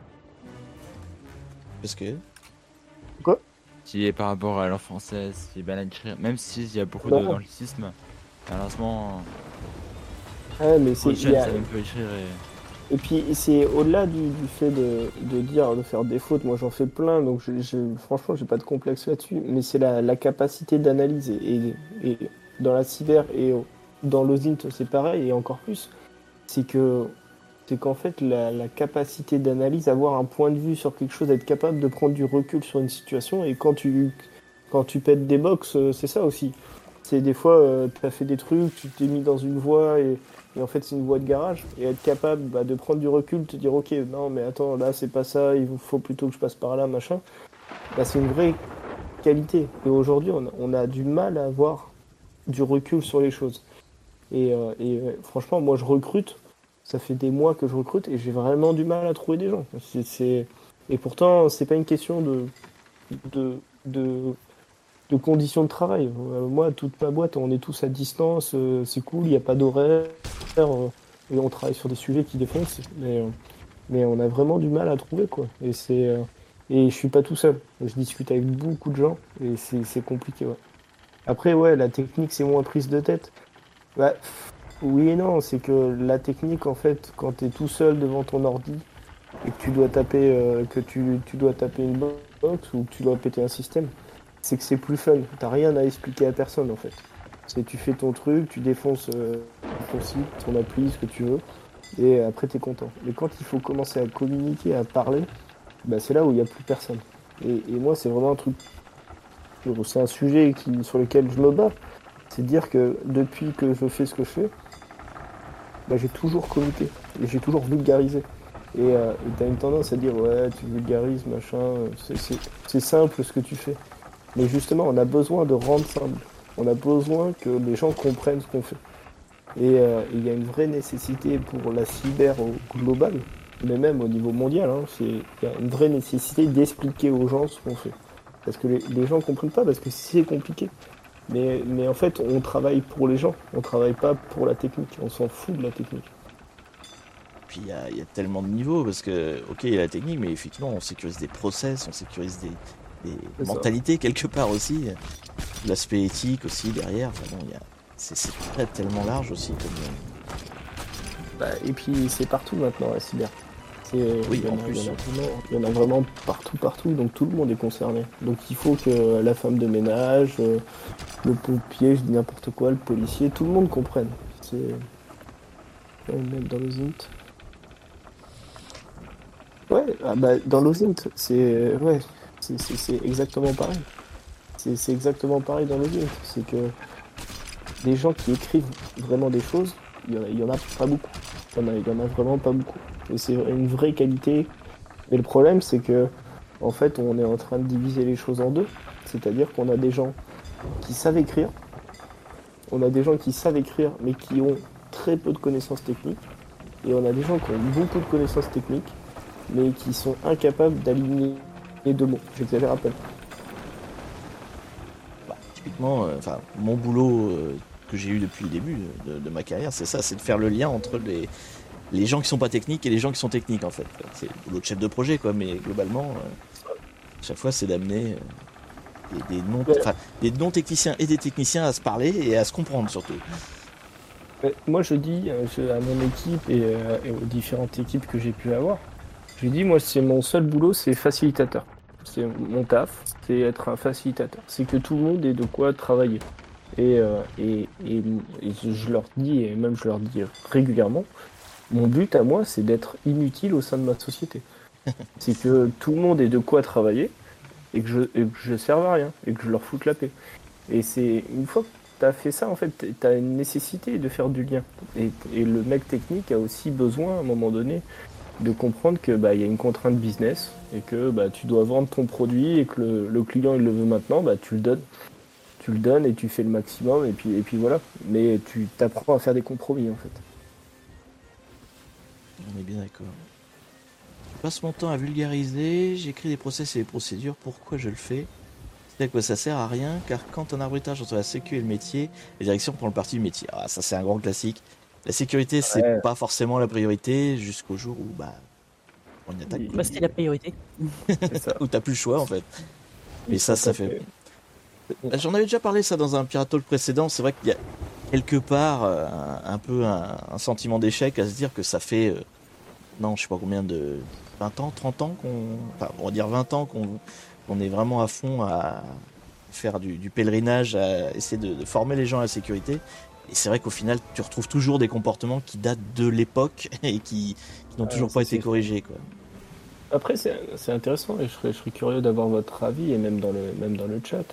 Parce que. Quoi? Qui est par rapport à la langue française, qui est bien à écrire, même s'il y a beaucoup Non. d'anglicisme, malheureusement, Ouais, mais les jeunes savent même pas écrire et puis c'est au-delà du fait de dire de faire des fautes. Moi, j'en fais plein, donc franchement, j'ai pas de complexe là-dessus. Mais c'est la capacité d'analyse et dans la cyber et dans l'OSINT, c'est pareil et encore plus. C'est que c'est qu'en fait la capacité d'analyse, avoir un point de vue sur quelque chose, être capable de prendre du recul sur une situation. Et quand tu pètes des box, c'est ça aussi. C'est des fois, tu as fait des trucs, tu t'es mis dans une voie et en fait c'est une voie de garage. Et être capable bah, de prendre du recul, te dire ok, non mais attends, là c'est pas ça, il faut plutôt que je passe par là, machin. Bah, c'est une vraie qualité. Et aujourd'hui, on a du mal à avoir du recul sur les choses. Franchement, moi je recrute, ça fait des mois que je recrute et j'ai vraiment du mal à trouver des gens. Et pourtant, c'est pas une question de, de, de conditions de travail. Moi, toute ma boîte, on est tous à distance, c'est cool, il n'y a pas d'horaire, et on travaille sur des sujets qui défoncent, mais on a vraiment du mal à trouver, quoi. Et je suis pas tout seul. Je discute avec beaucoup de gens et c'est compliqué, ouais. Après, ouais, la technique, c'est moins prise de tête. Bah, oui et non, c'est que la technique, en fait, quand tu es tout seul devant ton ordi et que tu dois taper, tu dois taper une box ou que tu dois péter un système, c'est que c'est plus fun. T'as rien à expliquer à personne, en fait. C'est tu fais ton truc, tu défonces ton site, ton appli, ce que tu veux, et après t'es content. Mais quand il faut commencer à communiquer, à parler, bah, c'est là où il n'y a plus personne. Et moi, c'est vraiment un truc, c'est un sujet sur lequel je me bats. C'est dire que depuis que je fais ce que je fais, bah, j'ai toujours communiqué et j'ai toujours vulgarisé. Et t'as une tendance à dire ouais, tu vulgarises, machin, c'est simple ce que tu fais. Mais justement, on a besoin de rendre simple. On a besoin que les gens comprennent ce qu'on fait. Et il y a une vraie nécessité pour la cyber au global, mais même au niveau mondial, hein, il y a une vraie nécessité d'expliquer aux gens ce qu'on fait. Parce que les gens ne comprennent pas, parce que c'est compliqué. Mais en fait, on travaille pour les gens, on travaille pas pour la technique, on s'en fout de la technique. Puis puis il y a tellement de niveaux parce que, ok, il y a la technique, mais effectivement, on sécurise des process, on sécurise des C'est ça. mentalités quelque part aussi, l'aspect éthique aussi derrière. Enfin, bon, c'est tellement large aussi. Bah, et puis c'est partout maintenant la cyber. Oui, Il y en en a, plus. il y en a vraiment partout, donc tout le monde est concerné. Donc il faut que la femme de ménage, le pompier, je dis n'importe quoi, le policier, tout le monde comprenne. Même dans l'OSINT. Ouais, ah bah, dans l'OSINT, c'est exactement pareil. C'est exactement pareil dans l'OSINT. C'est que des gens qui écrivent vraiment des choses, il y en a pas beaucoup. Il y en a vraiment pas beaucoup. Et c'est une vraie qualité. Mais le problème, c'est que, en fait, on est en train de diviser les choses en deux. C'est-à-dire qu'on a des gens qui savent écrire. On a des gens qui savent écrire, mais qui ont très peu de connaissances techniques. Et on a des gens qui ont beaucoup de connaissances techniques, mais qui sont incapables d'aligner les deux mots. J'exagère à peine. Bah, typiquement, enfin, mon boulot que j'ai eu depuis le début de ma carrière, c'est ça, c'est de faire le lien entre les gens qui sont pas techniques et les gens qui sont techniques en fait. C'est le boulot de chef de projet quoi, mais globalement, chaque fois c'est d'amener Ouais. des non techniciens et des techniciens à se parler et à se comprendre surtout. Mais moi, je dis à mon équipe et aux différentes équipes que j'ai pu avoir, je dis, moi, c'est mon seul boulot, c'est facilitateur. C'est mon taf, c'est être un facilitateur. C'est que tout le monde ait de quoi travailler. Et je leur dis, et même je leur dis régulièrement, mon but à moi, c'est d'être inutile au sein de ma société. C'est que tout le monde ait de quoi travailler et que je serve à rien et que je leur foute la paix. Et c'est une fois que tu as fait ça, en fait, tu as une nécessité de faire du lien. Et le mec technique a aussi besoin, à un moment donné, de comprendre que bah, y a une contrainte business et que bah, tu dois vendre ton produit et que le client il le veut maintenant, bah, tu le donnes. Tu le donnes et tu fais le maximum et puis voilà. Mais tu t'apprends à faire des compromis en fait. On est bien d'accord. Je passe mon temps à vulgariser, j'écris des process et des procédures, pourquoi je le fais? C'est à quoi ça sert à rien, car quand un arbitrage entre la sécu et le métier, la direction prend le parti du métier. Ah, ça c'est un grand classique. La sécurité c'est Ouais. pas forcément la priorité jusqu'au jour où bah on y attaque. Bah, c'était la priorité. C'est ça. Où t'as plus le choix en fait. Mais Tout ça à fait. fait. J'en avais déjà parlé ça dans un Pirate Talk précédent. C'est vrai qu'il y a quelque part un peu un sentiment d'échec à se dire que ça fait non je sais pas combien de 20 ans, 30 ans enfin on va dire 20 ans qu'on est vraiment à fond à faire du pèlerinage, à essayer de former les gens à la sécurité. Et c'est vrai qu'au final, tu retrouves toujours des comportements qui datent de l'époque et qui n'ont toujours pas Ça, été c'est- corrigés, quoi. Après, c'est intéressant et je serais curieux d'avoir votre avis et même dans le chat.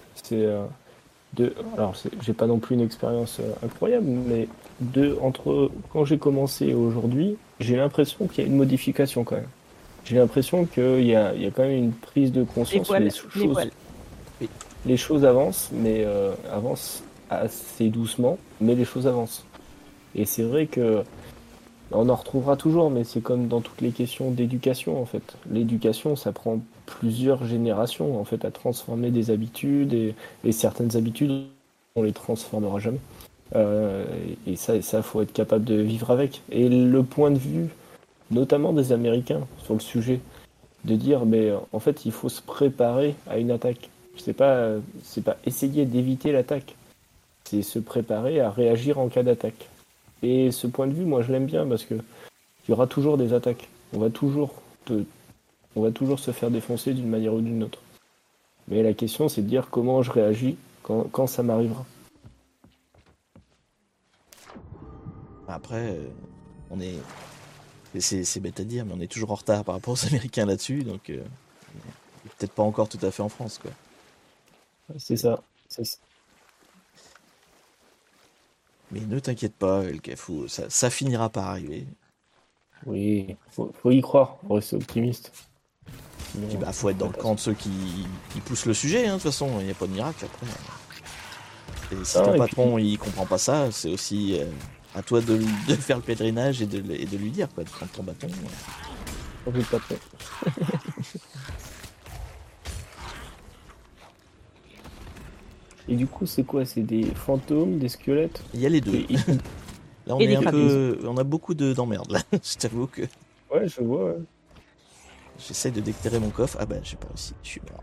J'ai pas non plus une expérience incroyable, mais entre quand j'ai commencé et aujourd'hui, j'ai l'impression qu'il y a une modification quand même. J'ai l'impression il y a quand même une prise de Les conscience. voiles, les voiles. Les choses avancent, mais avancent assez doucement, mais les choses avancent. Et c'est vrai que on en retrouvera toujours, mais c'est comme dans toutes les questions d'éducation en fait. L'éducation, ça prend plusieurs générations en fait à transformer des habitudes et certaines habitudes, on les transformera jamais. Euh, ça, faut être capable de vivre avec. Et le point de vue, notamment des Américains, sur le sujet, de dire, mais en fait, il faut se préparer à une attaque. C'est pas essayer d'éviter l'attaque, c'est se préparer à réagir en cas d'attaque. Et ce point de vue, moi, je l'aime bien parce que il y aura toujours des attaques. Te- on va toujours se faire défoncer d'une manière ou d'une autre. Mais la question, c'est de dire comment je réagis quand ça m'arrivera. Après, on est, c'est bête à dire, mais on est toujours en retard par rapport aux Américains là-dessus, donc peut-être pas encore tout à fait en France, quoi. C'est ça. Mais ne t'inquiète pas, El Cafou, ça finira par arriver. Oui, faut y croire, faut rester optimiste. Sinon, Puis bah, faut être dans le camp de ceux qui poussent le sujet, hein, de toute façon, il n'y a pas de miracle après. Et si ton Et patron il comprend pas ça, c'est aussi à toi de faire le pèlerinage et de lui dire, quoi, de prendre ton bâton. on veut pas trop. Et du coup, c'est quoi? C'est des fantômes, des squelettes? Il y a les deux. Et Là, on Et est des un crabes. peu, on a beaucoup d'emmerdes là. Je t'avoue que Ouais, je vois. Ouais. j'essaie de déterrer mon coffre. Ah bah, j'ai pas réussi. Je suis mort.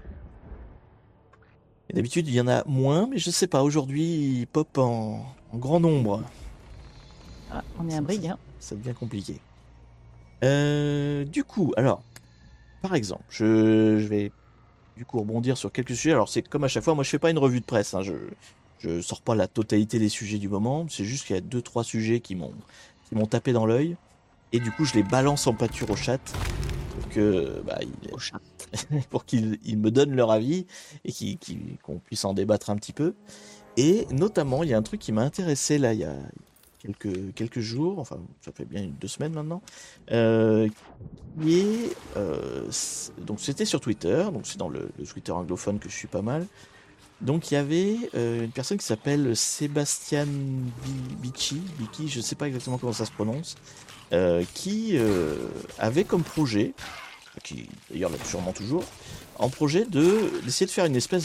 Et d'habitude, il y en a moins, mais je sais pas. Aujourd'hui, ils pop en grand nombre. Ah, on est un brig, hein. Ça devient compliqué. Du coup, alors, par exemple, je vais du coup rebondir sur quelques sujets. Alors, c'est comme à chaque fois, moi, je fais pas une revue de presse. Hein. Je sors pas la totalité des sujets du moment. C'est juste qu'il y a deux, trois sujets qui m'ont tapé dans l'œil. Et du coup, je les balance en pâture au chat pour que, bah, Au chat. pour qu'ils me donnent leur avis et qu'on puisse en débattre un petit peu. Et notamment, il y a un truc qui m'a intéressé là, il y a quelques jours, enfin, ça fait bien 2 semaines maintenant, euh, qui est, donc c'était sur Twitter, donc c'est dans le Twitter anglophone que je suis pas mal. Donc il y avait une personne qui s'appelle Sébastien Bicci, je sais pas exactement comment ça se prononce, qui avait comme projet, qui d'ailleurs l'a sûrement toujours, en projet d'essayer de faire une espèce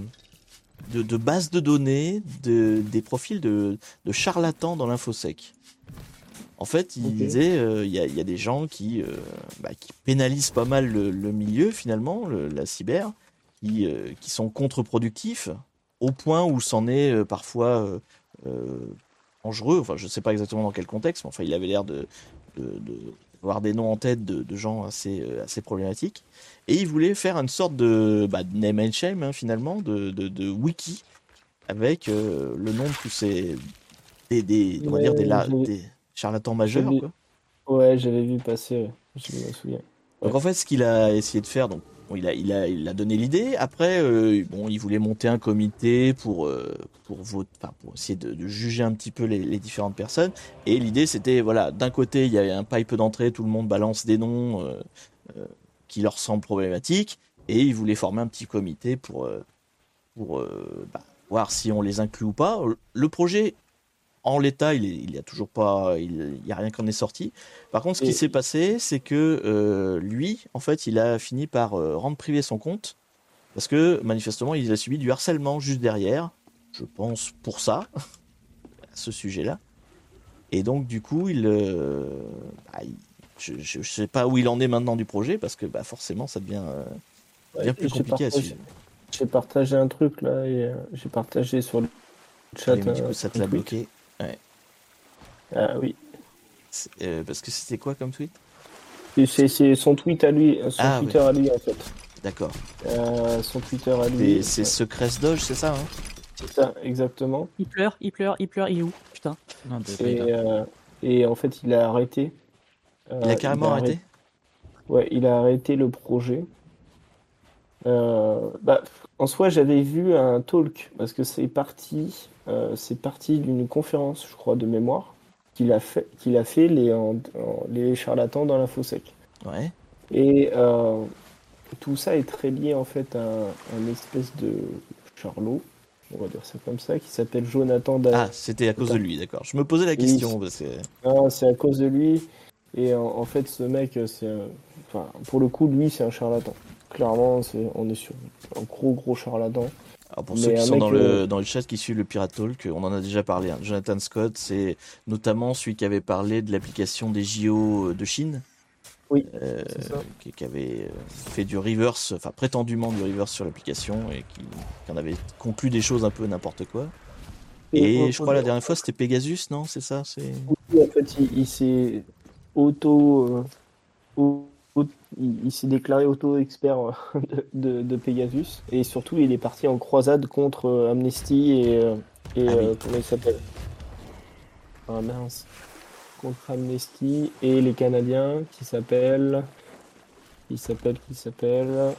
de base de données des profils de charlatans dans l'infosec. En fait, il Ok. disait, il y a des gens qui pénalisent pas mal le milieu finalement, la cyber, qui sont contre-productifs au point où c'en est parfois euh, dangereux. Enfin, je sais pas exactement dans quel contexte, mais enfin, il avait l'air avoir des noms en tête de gens assez problématiques. Et il voulait faire une sorte de name and shame, hein, finalement, de wiki avec le nom de tous ces on va dire Ouais, des charlatans majeurs, j'avais, quoi. ouais, j'avais vu passer. Ouais. Je me souviens. Donc Ouais. en fait, ce qu'il a essayé de faire, donc bon, il a donné l'idée. Après, bon, il voulait monter un comité pour essayer de juger un petit peu les différentes personnes. Et l'idée, c'était voilà, d'un côté, il y avait un pipe d'entrée, tout le monde balance des noms euh, qui leur semblent problématiques, et il voulait former un petit comité pour voir si on les inclut ou pas. Le projet en l'état, il y a toujours pas, il y a rien qui en est sorti. Par contre, ce qui Et, s'est passé, c'est que lui, en fait, il a fini par rendre privé son compte parce que manifestement, il a subi du harcèlement juste derrière. Je pense pour ça, à ce sujet-là. Et donc, du coup, je sais pas où il en est maintenant du projet parce que bah, forcément, ça devient ouais, bien plus compliqué à suivre. j'ai partagé un truc là et j'ai partagé sur le Ah oui, chat mais du coup, ça te un l'a tweet. bloqué. Ouais. Ah oui. Parce que c'était quoi comme tweet? Et c'est son tweet à lui, son Ah oui, Twitter à lui en fait. d'accord. Son Twitter à C'est lui. c'est Ouais. Secret Doge, c'est ça, hein? C'est ça, exactement. Il pleure, il pleure, il pleure, il est où? Putain. Non, de pas Et, là. euh, et en fait, il a arrêté. Il a Il carrément a arrêté? arrêté. Ouais, il a arrêté le projet. Bah, en soi, j'avais vu un talk parce que c'est parti d'une conférence, je crois, de mémoire qu'il a fait les charlatans dans l'infosec. Ouais. Et tout ça est très lié en fait à un espèce de charlot, on va dire ça comme ça, qui s'appelle Jonathan Ah, c'était à cause de lui, d'accord. Je me posais la Oui, question parce que. c'est à cause de lui. Et en fait, ce mec, enfin, pour le coup, lui, c'est un charlatan. Clairement, on est sur un gros charlatan. Alors pour ceux Mais qui un sont mec, dans le chat qui suivent le Pirate Talk, on en a déjà parlé, hein. Jonathan Scott, c'est notamment celui qui avait parlé de l'application des JO de Chine, oui, euh, c'est ça. qui avait fait du reverse, enfin prétendument du reverse sur l'application et qui en avait conclu des choses un peu n'importe quoi. Et Et je crois la dernière fois c'était Pegasus, non? C'est ça? C'est. en fait, il s'est auto, au- il s'est déclaré auto-expert de Pegasus. Et surtout, il est parti en croisade contre Amnesty Ah oui. comment il s'appelle? Ah mince. Contre Amnesty et les Canadiens qui s'appellent.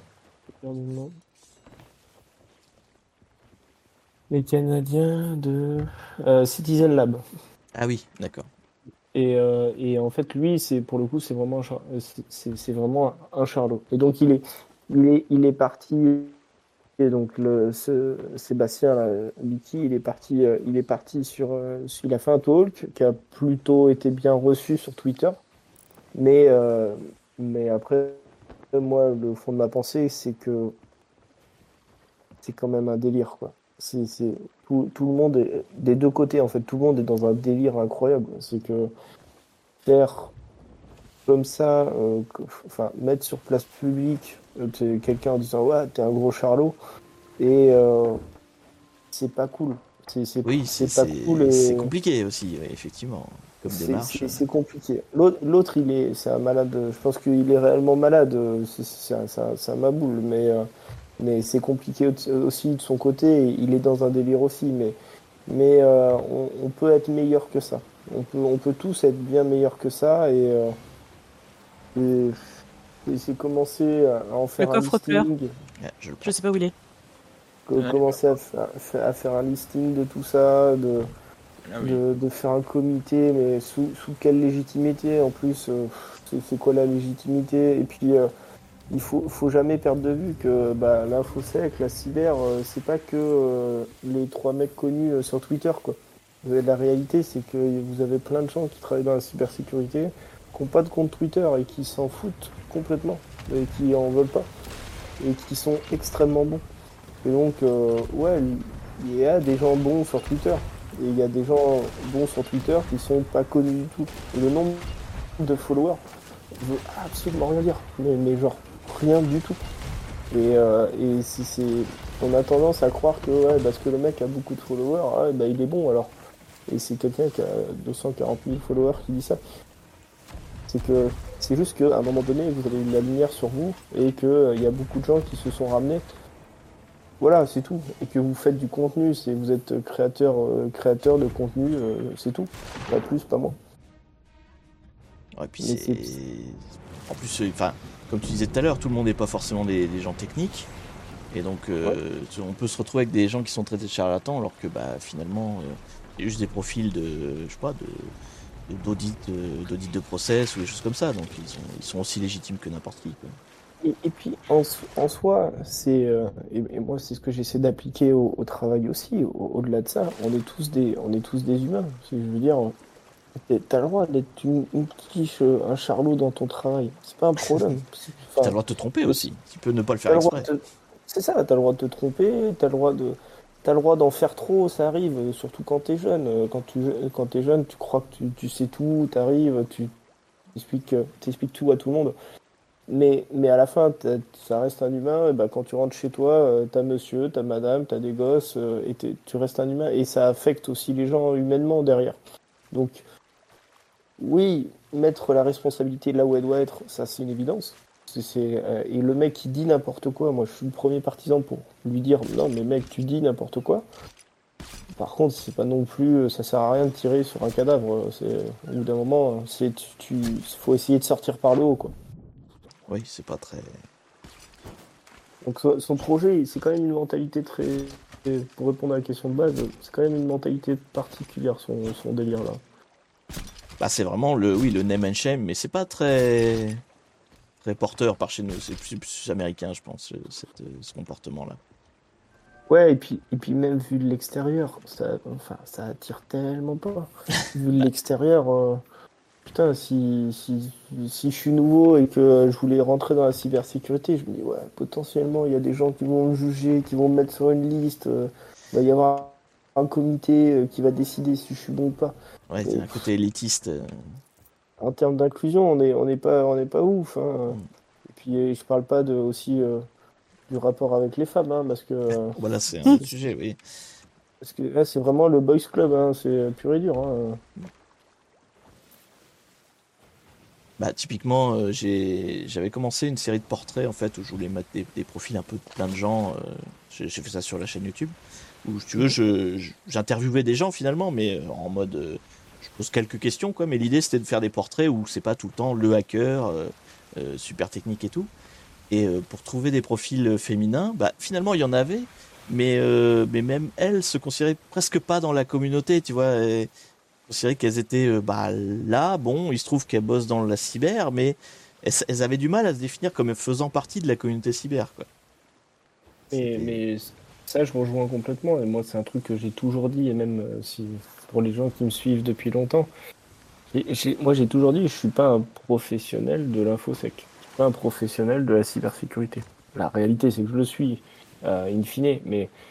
Les Canadiens de Citizen Lab. Ah oui, d'accord. Et en fait, lui, c'est pour le coup, c'est vraiment, c'est vraiment un charlot. Et donc, il est parti. Et donc, Sébastien là, Vicky, il est parti il a fait un talk qui a plutôt été bien reçu sur Twitter. Mais, euh, mais après, moi, le fond de ma pensée, c'est que c'est quand même un délire, quoi. tout le monde est, des deux côtés, en fait, tout le monde est dans un délire incroyable. C'est que faire comme ça, enfin, mettre sur place publique quelqu'un en disant ouais, t'es un gros charlot, et c'est pas cool. Oui, C'est pas cool c'est et compliqué aussi, oui, effectivement, comme démarche. c'est compliqué. L'autre, c'est un malade. Je pense qu'il est réellement malade. C'est un maboule, mais c'est compliqué aussi de son côté. Il est dans un délire aussi, mais on peut être meilleur que ça. On peut tous être bien meilleur que ça et, c'est commencer à en Le faire un coffre-fort. listing, Ouais, je le Je prends. sais pas où il est. Ouais. commencer à faire un listing de tout ça, Ah oui. de faire un comité, mais sous quelle légitimité en plus, c'est quoi la légitimité? Et puis faut jamais perdre de vue que bah, l'infosec, la cyber, c'est pas que les trois mecs connus sur Twitter, quoi. La réalité, c'est que vous avez plein de gens qui travaillent dans la cybersécurité, qui n'ont pas de compte Twitter et qui s'en foutent complètement, et qui en veulent pas, et qui sont extrêmement bons. Et donc, ouais, il y a des gens bons sur Twitter, et il y a des gens bons sur Twitter qui sont pas connus du tout. Et le nombre de followers veut absolument rien dire, mais genre rien du tout. Et on a tendance à croire que ouais, parce que le mec a beaucoup de followers, ouais, bah, il est bon alors. Et c'est quelqu'un qui a 240 000 followers qui dit ça. C'est juste qu'à un moment donné, vous avez eu la lumière sur vous et qu'il y a beaucoup de gens qui se sont ramenés. Voilà, c'est tout. Et que vous faites du contenu, vous êtes créateur de contenu, c'est tout. Pas plus, pas moins. Ouais, puis Mais c'est. En plus, enfin, comme tu disais tout à l'heure, tout le monde n'est pas forcément des gens techniques. Et donc, on peut se retrouver avec des gens qui sont traités de charlatans, alors que bah, finalement, il y a juste des profils de, je sais pas, d'audit de process ou des choses comme ça. Donc, ils sont aussi légitimes que n'importe qui, quoi. Et puis en soi, et moi c'est ce que j'essaie d'appliquer au travail aussi. Au-delà de ça, on est tous des humains. Je veux dire, t'as le droit d'être une quiche, un charlot dans ton travail. C'est pas un problème. T'as le Enfin, droit de te tromper le- aussi. Tu peux ne pas le t'as faire le droit exprès. c'est ça, t'as le droit de te tromper, t'as le droit d'en faire trop, ça arrive, surtout quand t'es jeune. Quand t'es jeune, tu crois que tu sais tout, t'arrives, t'expliques tout à tout le monde. Mais à la fin, ça reste un humain. Et bah, quand tu rentres chez toi, t'as monsieur, t'as madame, t'as des gosses, et tu restes un humain. Et ça affecte aussi les gens humainement derrière. Donc, oui, mettre la responsabilité là où elle doit être, ça c'est une évidence. Et le mec qui dit n'importe quoi, moi je suis le premier partisan pour lui dire non, mais mec, tu dis n'importe quoi. Par contre, c'est pas non plus, ça sert à rien de tirer sur un cadavre. Au bout d'un moment, faut essayer de sortir par le haut, quoi. Oui, c'est pas très. Donc son projet, c'est quand même une mentalité très... Pour répondre à la question de base, c'est quand même une mentalité particulière, son délire là. Bah, c'est vraiment le name and shame, mais c'est pas très porteur par chez nous. C'est plus américain, je pense, ce comportement-là. Ouais, et puis même vu de l'extérieur, enfin, ça attire tellement pas. Vu de l'extérieur, putain, si je suis nouveau et que je voulais rentrer dans la cybersécurité, je me dis, ouais, potentiellement, il y a des gens qui vont me juger, qui vont me mettre sur une liste, il va y avoir un comité qui va décider si je suis bon ou pas. Ouais, Mais t'as un côté élitiste. en termes d'inclusion, on n'est pas ouf, hein. Mm. Et puis, je parle pas aussi du rapport avec les femmes, hein, Voilà, c'est un autre sujet, oui. parce que là, c'est vraiment le boys club, hein, c'est pur et dur, hein. Bah, typiquement, j'avais commencé une série de portraits, en fait, où je voulais mettre des profils un peu de plein de gens. J'ai fait ça sur la chaîne YouTube, où, si tu veux, j'interviewais des gens, finalement, mais en mode... je pose quelques questions, quoi, mais l'idée, c'était de faire des portraits où c'est pas tout le temps le hacker, super technique et tout. Et pour trouver des profils féminins, bah, finalement, il y en avait, mais même elles se considéraient presque pas dans la communauté, tu vois. Considéraient qu'elles étaient bah, là, bon, il se trouve qu'elles bossent dans la cyber, mais elles avaient du mal à se définir comme faisant partie de la communauté cyber, quoi. Mais, C'était... mais ça, je rejoins complètement. Et moi, c'est un truc que j'ai toujours dit, et même si, pour les gens qui me suivent depuis longtemps, moi, j'ai toujours dit, je suis pas un professionnel de l'infosec. Je suis pas un professionnel de la cybersécurité. La réalité, c'est que je le suis, in fine. Mais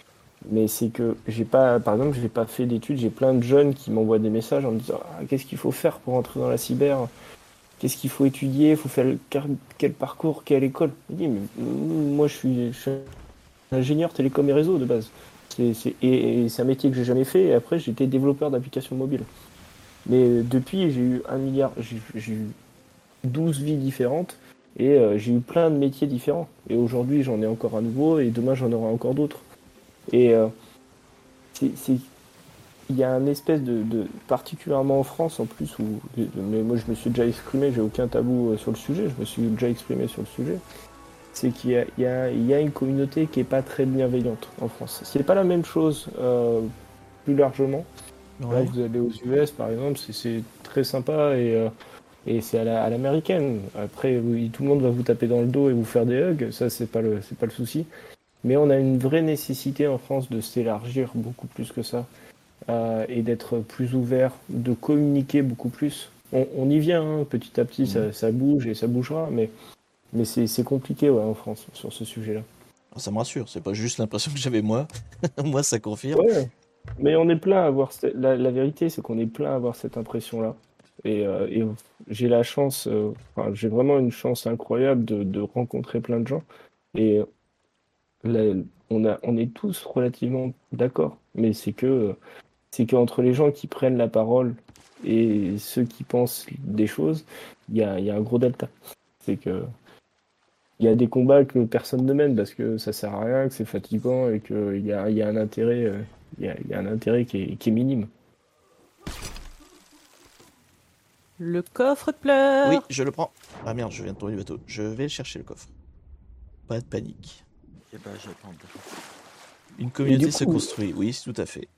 Mais c'est que j'ai pas, par exemple, j'ai pas fait d'études. J'ai plein de jeunes qui m'envoient des messages en me disant qu'est-ce qu'il faut faire pour entrer dans la cyber? Qu'est-ce qu'il faut étudier? Il faut faire quel parcours, quelle école? Je dis, mais moi, je suis ingénieur télécom et réseau de base. Et c'est un métier que j'ai jamais fait. Et après, j'étais développeur d'applications mobiles. Mais depuis, j'ai eu 1 milliard, j'ai eu 12 vies différentes et j'ai eu plein de métiers différents. Et aujourd'hui, j'en ai encore un nouveau et demain, j'en aurai encore d'autres. Et c'est, il y a un espèce particulièrement en France en plus, mais moi je me suis déjà exprimé, j'ai aucun tabou sur le sujet, je me suis déjà exprimé sur le sujet, c'est qu'il y a une communauté qui est pas très bienveillante en France. C'est pas la même chose plus largement. Là, Ouais. vous allez aux US par exemple, c'est très sympa et c'est à l'américaine. Après, oui, tout le monde va vous taper dans le dos et vous faire des hugs, ça c'est pas le souci. Mais on a une vraie nécessité en France de s'élargir beaucoup plus que ça et d'être plus ouvert, de communiquer beaucoup plus. On y vient, hein, petit à petit, Mhm. ça bouge et ça bougera, mais c'est compliqué ouais, en France sur ce sujet-là. Ah, ça me rassure, c'est pas juste l'impression que j'avais moi. Moi, ça confirme. Ouais, mais on est plein à avoir la vérité, c'est qu'on est plein à avoir cette impression-là. Et j'ai la chance, enfin, j'ai vraiment une chance incroyable de rencontrer plein de gens. Et là, on est tous relativement d'accord, mais c'est qu'entre les gens qui prennent la parole et ceux qui pensent des choses, il y a un gros delta. C'est que il y a des combats que personne ne mène parce que ça sert à rien, que c'est fatigant et qu'il y a un intérêt, il y a un intérêt qui est minime. Le coffre de Oui, pleurs. je le prends. Ah merde, je viens de tomber du bateau. Je vais chercher le coffre. Pas de panique. Et bah, j'attends. Une Et du communauté se coup, construit, oui, tout à fait.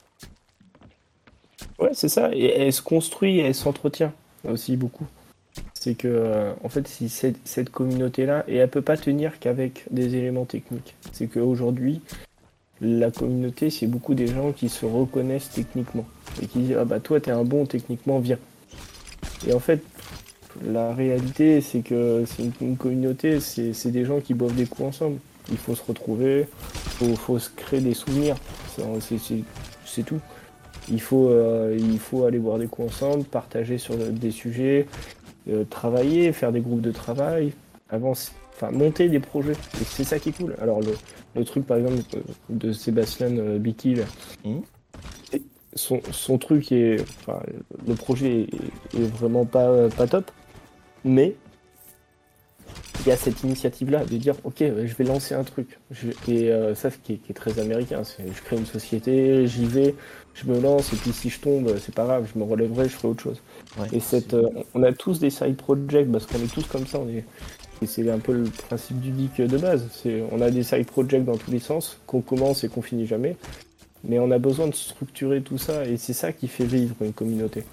ouais, c'est ça. Et elle se construit, et elle s'entretient aussi beaucoup. C'est que, en fait, si cette communauté-là, et elle peut pas tenir qu'avec des éléments techniques. C'est qu'aujourd'hui, la communauté, c'est beaucoup des gens qui se reconnaissent techniquement et qui disent ah bah toi t'es un bon techniquement, viens. Et en fait, la réalité, c'est que c'est une communauté, c'est des gens qui boivent des coups ensemble. Il faut se retrouver, faut se créer des souvenirs. C'est tout. Il faut aller boire des coups ensemble, partager sur des sujets, travailler, faire des groupes de travail, avancer, enfin monter des projets. Et c'est ça qui est cool. Alors le truc par exemple de Sébastien Biki, là, Hmm. son truc est, enfin, le projet est vraiment pas top, mais il y a cette initiative-là de dire ok, je vais lancer un truc. Ça, qui est très américain, c'est je crée une société, j'y vais, je me lance et puis si je tombe, c'est pas grave, je me relèverai, je ferai autre chose. Ouais. Et on a tous des side projects parce qu'on est tous comme ça. Et c'est un peu le principe du geek de base. On a des side projects dans tous les sens, qu'on commence et qu'on finit jamais. Mais on a besoin de structurer tout ça et c'est ça qui fait vivre une communauté.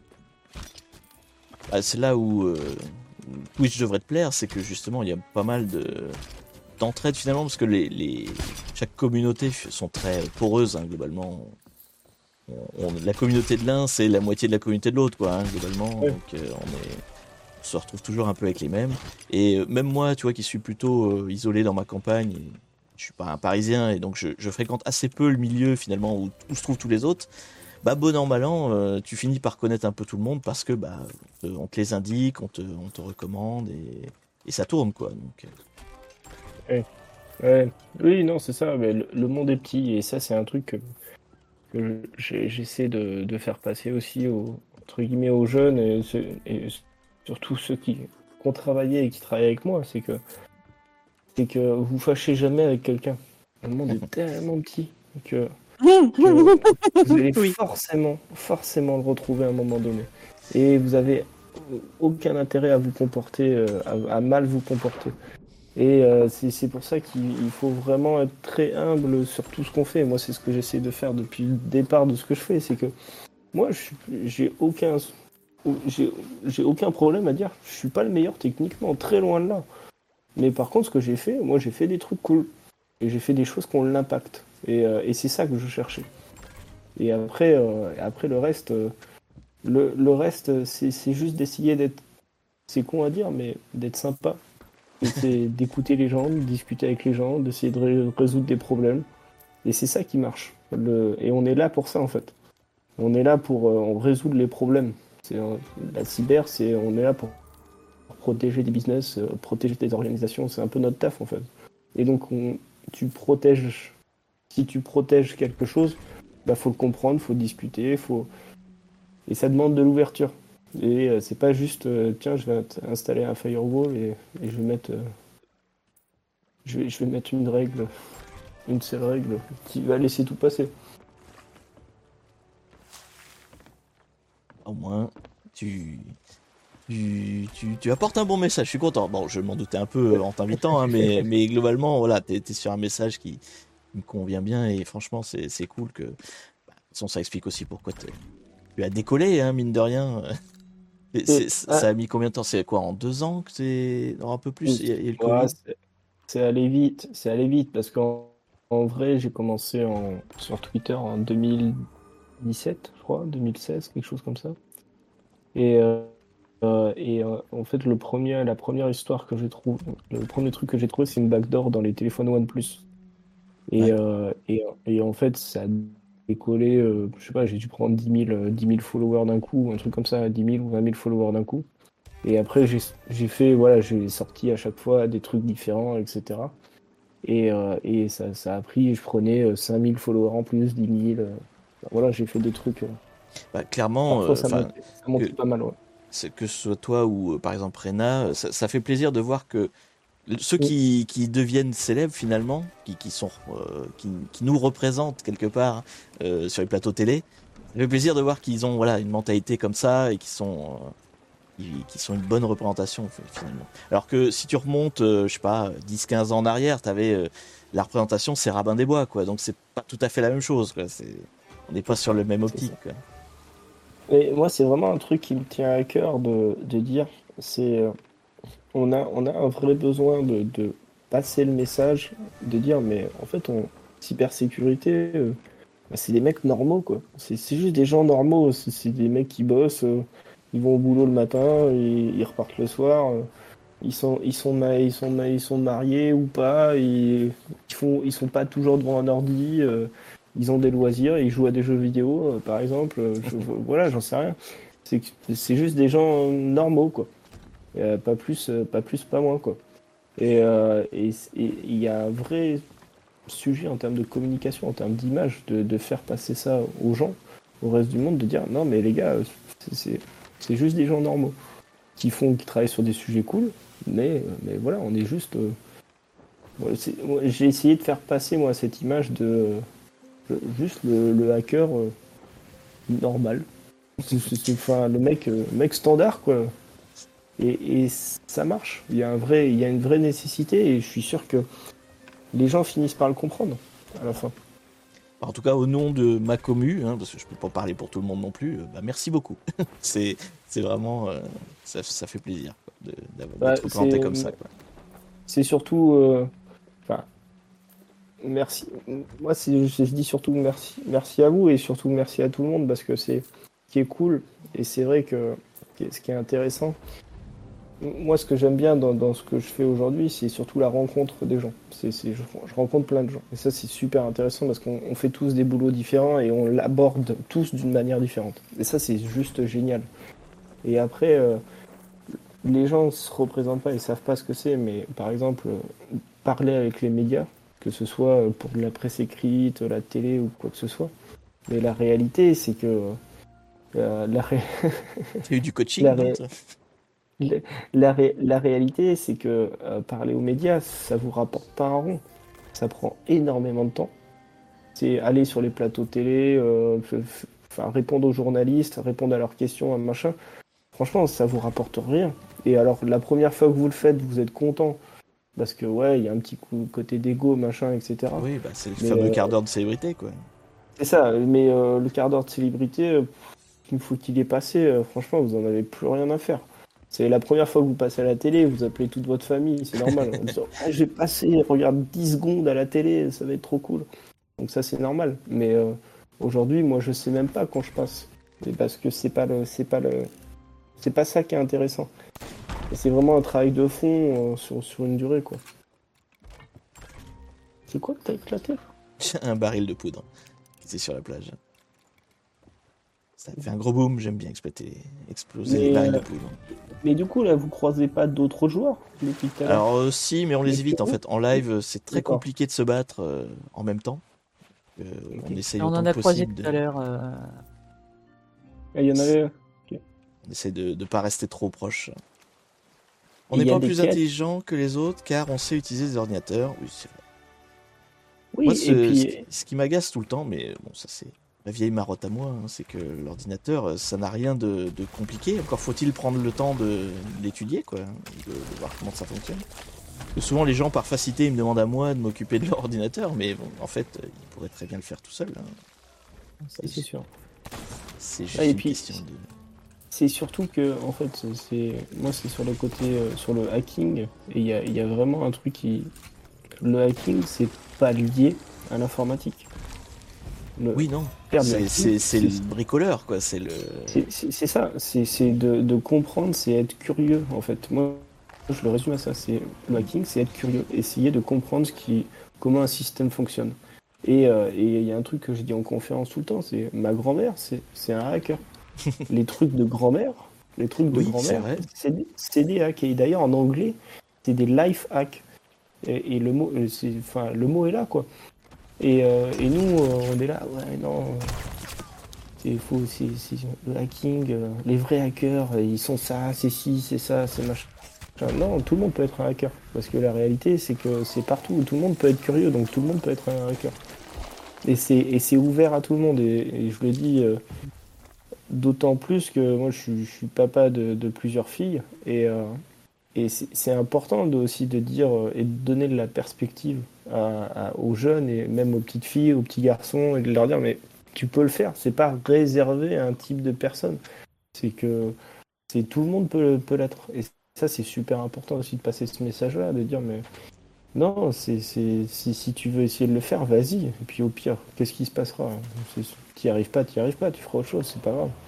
Ah, c'est là où Twitch devrait te plaire, c'est que justement, il y a pas mal d'entraide finalement, parce que chaque communauté sont très poreuses, hein, globalement. La communauté de l'un, c'est la moitié de la communauté de l'autre, quoi, hein, globalement. Ouais. Donc, on se retrouve toujours un peu avec les mêmes. Et même moi, tu vois, qui suis plutôt isolé dans ma campagne, et je suis pas un Parisien, et donc je fréquente assez peu le milieu finalement où se trouvent tous les autres. Bah bon an mal an, tu finis par connaître un peu tout le monde parce que bah on te les indique, on te recommande et ça tourne quoi. Donc, Ouais. Ouais. Oui, non, c'est ça. Mais le monde est petit et ça, c'est un truc que j'essaie de faire passer aussi entre guillemets aux jeunes et surtout ceux qui ont travaillé et qui travaillent avec moi. C'est que vous fâchez jamais avec quelqu'un. Le monde est tellement petit que vous allez Oui. forcément le retrouver à un moment donné. Et vous avez aucun intérêt à vous comporter, à mal vous comporter. Et c'est pour ça qu'il faut vraiment être très humble sur tout ce qu'on fait. Moi, c'est ce que j'essaie de faire depuis le départ de ce que je fais. C'est que moi, j'ai j'ai aucun problème à dire. Je suis pas le meilleur techniquement, très loin de là. Mais par contre, ce que j'ai fait, moi, j'ai fait des trucs cool. Et j'ai fait des choses qui ont l'impact. Et c'est ça que je cherchais. Et après le reste, c'est juste d'essayer d'être, c'est con à dire, mais d'être sympa. C'est d'écouter les gens, de discuter avec les gens, d'essayer de résoudre des problèmes. Et c'est ça qui marche. Et on est là pour ça, en fait. On est là pour résoudre les problèmes. La cyber, on est là pour protéger des business, protéger des organisations. C'est un peu notre taf, en fait. Et donc, tu protèges. Si tu protèges quelque chose, bah, faut le comprendre, faut discuter, et ça demande de l'ouverture. Et c'est pas juste, tiens, je vais installer un firewall et je vais mettre, je vais mettre une règle, une seule règle qui va laisser tout passer. Au moins, tu apportes un bon message, je suis content. Bon, je m'en doutais un peu en t'invitant, hein, mais globalement, voilà, t'es sur un message qui me convient bien et franchement, c'est cool que. De toute façon, ça explique aussi pourquoi tu as décollé, hein, mine de rien. Ça a mis combien de temps? C'est quoi, en 2 ans que c'est. Non, un peu plus, il y a le Ouais, Covid. c'est allé vite parce qu'en vrai, j'ai commencé sur Twitter en 2017, je crois, 2016, quelque chose comme ça. Et en fait, la première histoire que j'ai trouvé, le premier truc que j'ai trouvé, c'est une backdoor dans les téléphones OnePlus. Ouais. Et en fait, ça a décollé, je sais pas, j'ai dû prendre 10 000 followers d'un coup, un truc comme ça, 10 000 ou 20 000 followers d'un coup. Et après, j'ai fait, voilà, j'ai sorti à chaque fois des trucs différents, etc. Et ça a pris, je prenais 5 000 followers en plus, 10 000. Voilà, j'ai fait des trucs. Bah, clairement, Parfois, enfin, ça montait pas mal, ouais. que ce soit toi ou par exemple Rena, ça fait plaisir de voir que ceux Mm. qui deviennent célèbres finalement, qui nous représentent quelque part sur les plateaux télé, ça fait plaisir de voir qu'ils ont voilà une mentalité comme ça et qui sont une bonne représentation finalement. Alors que si tu remontes, je sais pas, 10-15 ans en arrière, t'avais la représentation c'est Rabin des Bois quoi, donc c'est pas tout à fait la même chose quoi. On n'est pas sur le même C'est ça. optique quoi. Et moi, c'est vraiment un truc qui me tient à cœur de dire, c'est on a un vrai besoin de passer le message, de dire, mais en fait, cybersécurité, bah, c'est des mecs normaux, quoi. C'est juste des gens normaux. C'est des mecs qui bossent, ils vont au boulot le matin, ils repartent le soir. Ils sont mariés ou pas, ils sont pas toujours devant un ordi, ils ont des loisirs, ils jouent à des jeux vidéo, par exemple. Voilà, j'en sais rien. C'est juste des gens normaux, quoi. Pas plus, pas moins, quoi. Et il y a un vrai sujet en termes de communication, en termes d'image, de faire passer ça aux gens, au reste du monde, de dire non, mais les gars, c'est c'est juste des gens normaux qui travaillent sur des sujets cool, mais voilà, on est juste. Ouais, moi, j'ai essayé de faire passer moi cette image de juste le hacker normal. Enfin, mec standard quoi. Et ça marche. Il y a une vraie nécessité et je suis sûr que les gens finissent par le comprendre à la fin. En tout cas, au nom de ma commu, hein, parce que je peux pas parler pour tout le monde non plus, bah, merci beaucoup. c'est, c'est vraiment, ça fait plaisir quoi, Bah, d'être représenté comme ça. Quoi. c'est surtout, enfin, merci. Moi, je dis surtout merci à vous et surtout merci à tout le monde parce que c'est ce qui est cool et c'est vrai que ce qui est intéressant. Moi, ce que j'aime bien dans ce que je fais aujourd'hui, c'est surtout la rencontre des gens. Je rencontre plein de gens. Et ça, c'est super intéressant parce qu'on fait tous des boulots différents et on l'aborde tous d'une manière différente. Et ça, c'est juste génial. Et après, les gens ne se représentent pas, ils savent pas ce que c'est, mais par exemple, parler avec les médias, que ce soit pour de la presse écrite, la télé ou quoi que ce soit. Mais la réalité, c'est que T'as eu du coaching, la, non ré- toi la réalité, c'est que parler aux médias, ça vous rapporte pas un rond. Ça prend énormément de temps. C'est aller sur les plateaux télé, enfin, répondre aux journalistes, répondre à leurs questions, machin. Franchement, ça vous rapporte rien. Et alors, la première fois que vous le faites, vous êtes content. Parce que, ouais, il y a un petit côté d'ego, machin, etc. Oui, bah, c'est le Mais fameux quart d'heure de célébrité, quoi. c'est ça. Mais le quart d'heure de célébrité, une fois qu'il est passé, franchement, vous en avez plus rien à faire. C'est la première fois que vous passez à la télé, vous appelez toute votre famille, c'est normal. En disant, ah, j'ai passé, regarde 10 secondes à la télé, ça va être trop cool. Donc ça, c'est normal. Mais aujourd'hui, moi, je sais même pas quand je passe. Et parce que c'est pas ça qui est intéressant. Et c'est vraiment un travail de fond sur une durée, quoi. C'est quoi que t'as éclaté? un baril de poudre qui était sur la plage. Ça fait un gros boom, j'aime bien exploser les Mais, barils de euh, poudre. mais du coup, là, vous croisez pas d'autres joueurs depuis tout à l'heure? Alors si, mais on les évite en fait. En live, c'est très D'accord. compliqué de se battre en même temps. Euh, Ok. on essaye Et on autant en que a croisé possible tout à l'heure. Ah, il y en avait. Ok. on essaie de pas rester trop proche. On Et n'est il y a pas des plus quêtes. intelligent que les autres car on sait utiliser des ordinateurs. Oui, c'est vrai. Moi, Oui, et puis, ce qui m'agace tout le temps, mais bon, ça c'est la vieille marotte à moi, hein, c'est que l'ordinateur, ça n'a rien de compliqué. Encore faut-il prendre le temps de l'étudier, quoi, hein, de voir comment ça fonctionne. Parce que souvent, les gens, par facilité, ils me demandent à moi de m'occuper de leur ordinateur, mais bon, en fait, ils pourraient très bien le faire tout seul. Hein. ça, c'est sûr. C'est Ah, juste et une puis, question de. c'est surtout que, en fait, moi, c'est sur le côté, sur le hacking, et il y a vraiment un truc qui. Le hacking, c'est pas lié à l'informatique. Oui, non. Faire du hacking, C'est le bricoleur, quoi. C'est le. c'est ça, c'est de comprendre, c'est être curieux en fait. Moi, je le résume à ça, c'est le hacking, c'est être curieux, essayer de comprendre comment un système fonctionne. Et il y a un truc que je dis en conférence tout le temps, c'est ma grand-mère, c'est un hacker. Les trucs de grand-mère, les trucs de Oui, c'est grand-mère, vrai. c'est des hacks. Et d'ailleurs en anglais, c'est des life hacks. Et le mot est là quoi. Et nous, on est là, ouais, non. C'est faux, c'est le hacking, les vrais hackers, ils sont ça, c'est ci, c'est ça, c'est machin. Non, tout le monde peut être un hacker. Parce que la réalité, c'est que c'est partout. Tout le monde peut être curieux, donc tout le monde peut être un hacker. Et c'est ouvert à tout le monde. Et je le dis d'autant plus que moi, je suis papa de plusieurs filles. Et c'est important aussi de dire et de donner de la perspective aux jeunes et même aux petites filles, aux petits garçons, et de leur dire, mais tu peux le faire, c'est pas réservé à un type de personne. C'est que tout le monde peut l'être. Et ça, c'est super important aussi de passer ce message-là, de dire, mais non, si tu veux essayer de le faire, vas-y. Et puis au pire, qu'est-ce qui se passera? T'y arrives pas, tu feras autre chose, c'est pas grave.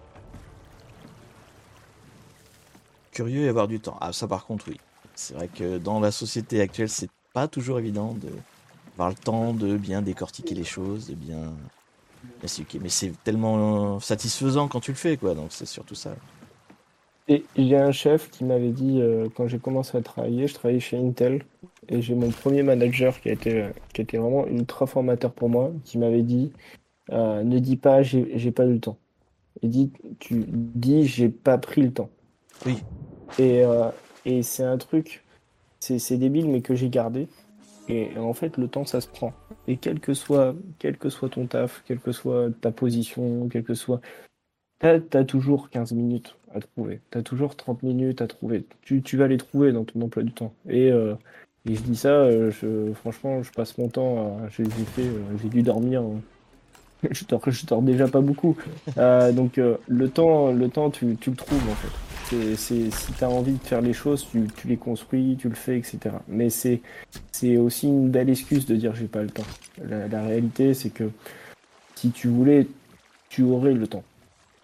Curieux et avoir du temps. Ah, ça par contre, oui. C'est vrai que dans la société actuelle, c'est pas toujours évident de avoir le temps de bien décortiquer les choses, de bien expliquer. Mais c'est tellement satisfaisant quand tu le fais, quoi. Donc c'est surtout ça. Et j'ai un chef qui m'avait dit, quand j'ai commencé à travailler, je travaillais chez Intel, et j'ai mon premier manager qui a été vraiment ultra formateur pour moi, qui m'avait dit, ne dis pas j'ai pas eu le temps. Il dit, tu dis j'ai pas pris le temps. Oui, Et, euh, et c'est un truc, c'est débile, mais que j'ai gardé. Et en fait, le temps, ça se prend. Et quel que soit ton taf, quelle que soit ta position, quel que soit t'as toujours 15 minutes à trouver. T'as toujours 30 minutes à trouver. Tu vas les trouver dans ton emploi du temps. Et je dis ça, franchement, je passe mon temps j'ai dû dormir. Je dors déjà pas beaucoup. Donc le temps, tu le trouves en fait. Si tu as envie de faire les choses, tu les construis, tu le fais, etc. Mais c'est aussi une belle excuse de dire j'ai pas le temps. La réalité, c'est que si tu voulais, tu aurais le temps.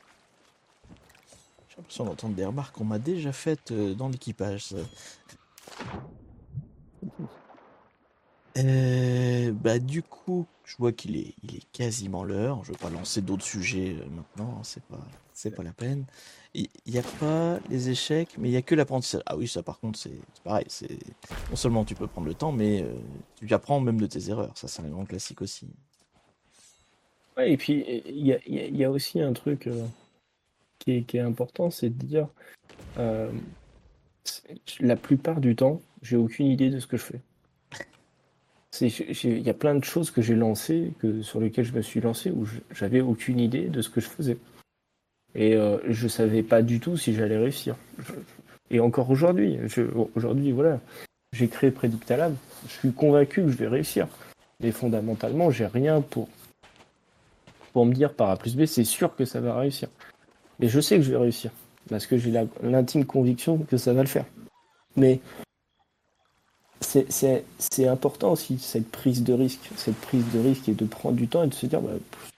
j'ai l'impression d'entendre des remarques qu'on m'a déjà faites dans l'équipage. Ça. Bah du coup, je vois qu'il est quasiment l'heure. Je vais pas lancer d'autres sujets maintenant, hein, c'est pas la peine. Il y a pas les échecs, mais il y a que l'apprentissage. Ah oui, ça par contre c'est pareil. C'est non seulement tu peux prendre le temps, mais tu apprends même de tes erreurs. Ça c'est un grand classique aussi. Ouais, et puis il y a aussi un truc qui est important, c'est de dire euh, la plupart du temps, j'ai aucune idée de ce que je fais. Il y a plein de choses que j'ai lancées, sur lesquelles je me suis lancé, où j'avais aucune idée de ce que je faisais. Et je savais pas du tout si j'allais réussir. Et encore aujourd'hui, aujourd'hui, voilà, j'ai créé Predictalab. Je suis convaincu que je vais réussir. Mais fondamentalement, j'ai rien pour me dire par A plus B, c'est sûr que ça va réussir. Mais je sais que je vais réussir. Parce que j'ai l'intime conviction que ça va le faire. Mais c'est important aussi, cette prise de risque. Cette prise de risque et de prendre du temps et de se dire,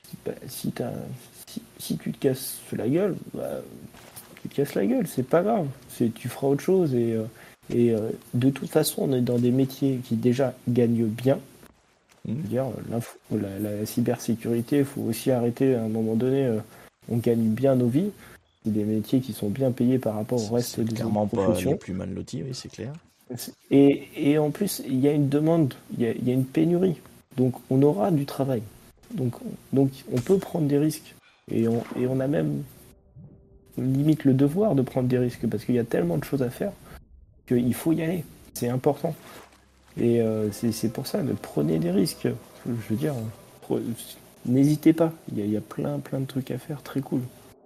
si tu te casses la gueule, tu te casses la gueule, c'est pas grave. Tu feras autre chose. Et de toute façon, on est dans des métiers qui déjà gagnent bien. Je veux dire, la cybersécurité, il faut aussi arrêter à un moment donné. On gagne bien nos vies. C'est des métiers qui sont bien payés par rapport au reste C'est des clairement autres pas les professions. plus mal lotis, oui, c'est clair. Et en plus, il y a une demande, il y a une pénurie. Donc on aura du travail. Donc, donc on peut prendre des risques. Et on a même limite le devoir de prendre des risques parce qu'il y a tellement de choses à faire qu'il faut y aller. C'est important. Et c'est pour ça, prenez des risques. Je veux dire, pre- n'hésitez pas. Il y a plein de trucs à faire, très cool.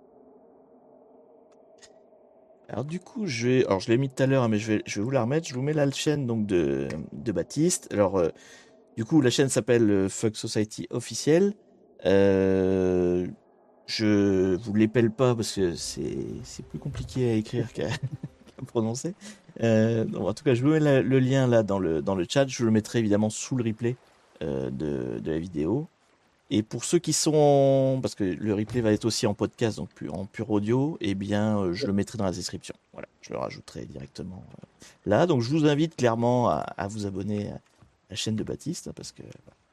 Alors du coup, alors je l'ai mis tout à l'heure, hein, mais je vais vous la remettre. Je vous mets la chaîne donc de Baptiste. Alors du coup, la chaîne s'appelle Fuck Society officiel. Euh, je vous l'épelle pas parce que c'est plus compliqué à écrire qu'à prononcer. Donc, en tout cas, je vous mets le lien là dans le chat. Je le mettrai évidemment sous le replay de la vidéo. Et pour ceux qui sont, parce que le replay va être aussi en podcast, donc en pur audio, eh bien, je le mettrai dans la description. Voilà, je le rajouterai directement là. Donc, je vous invite clairement à vous abonner à la chaîne de Baptiste, hein, parce que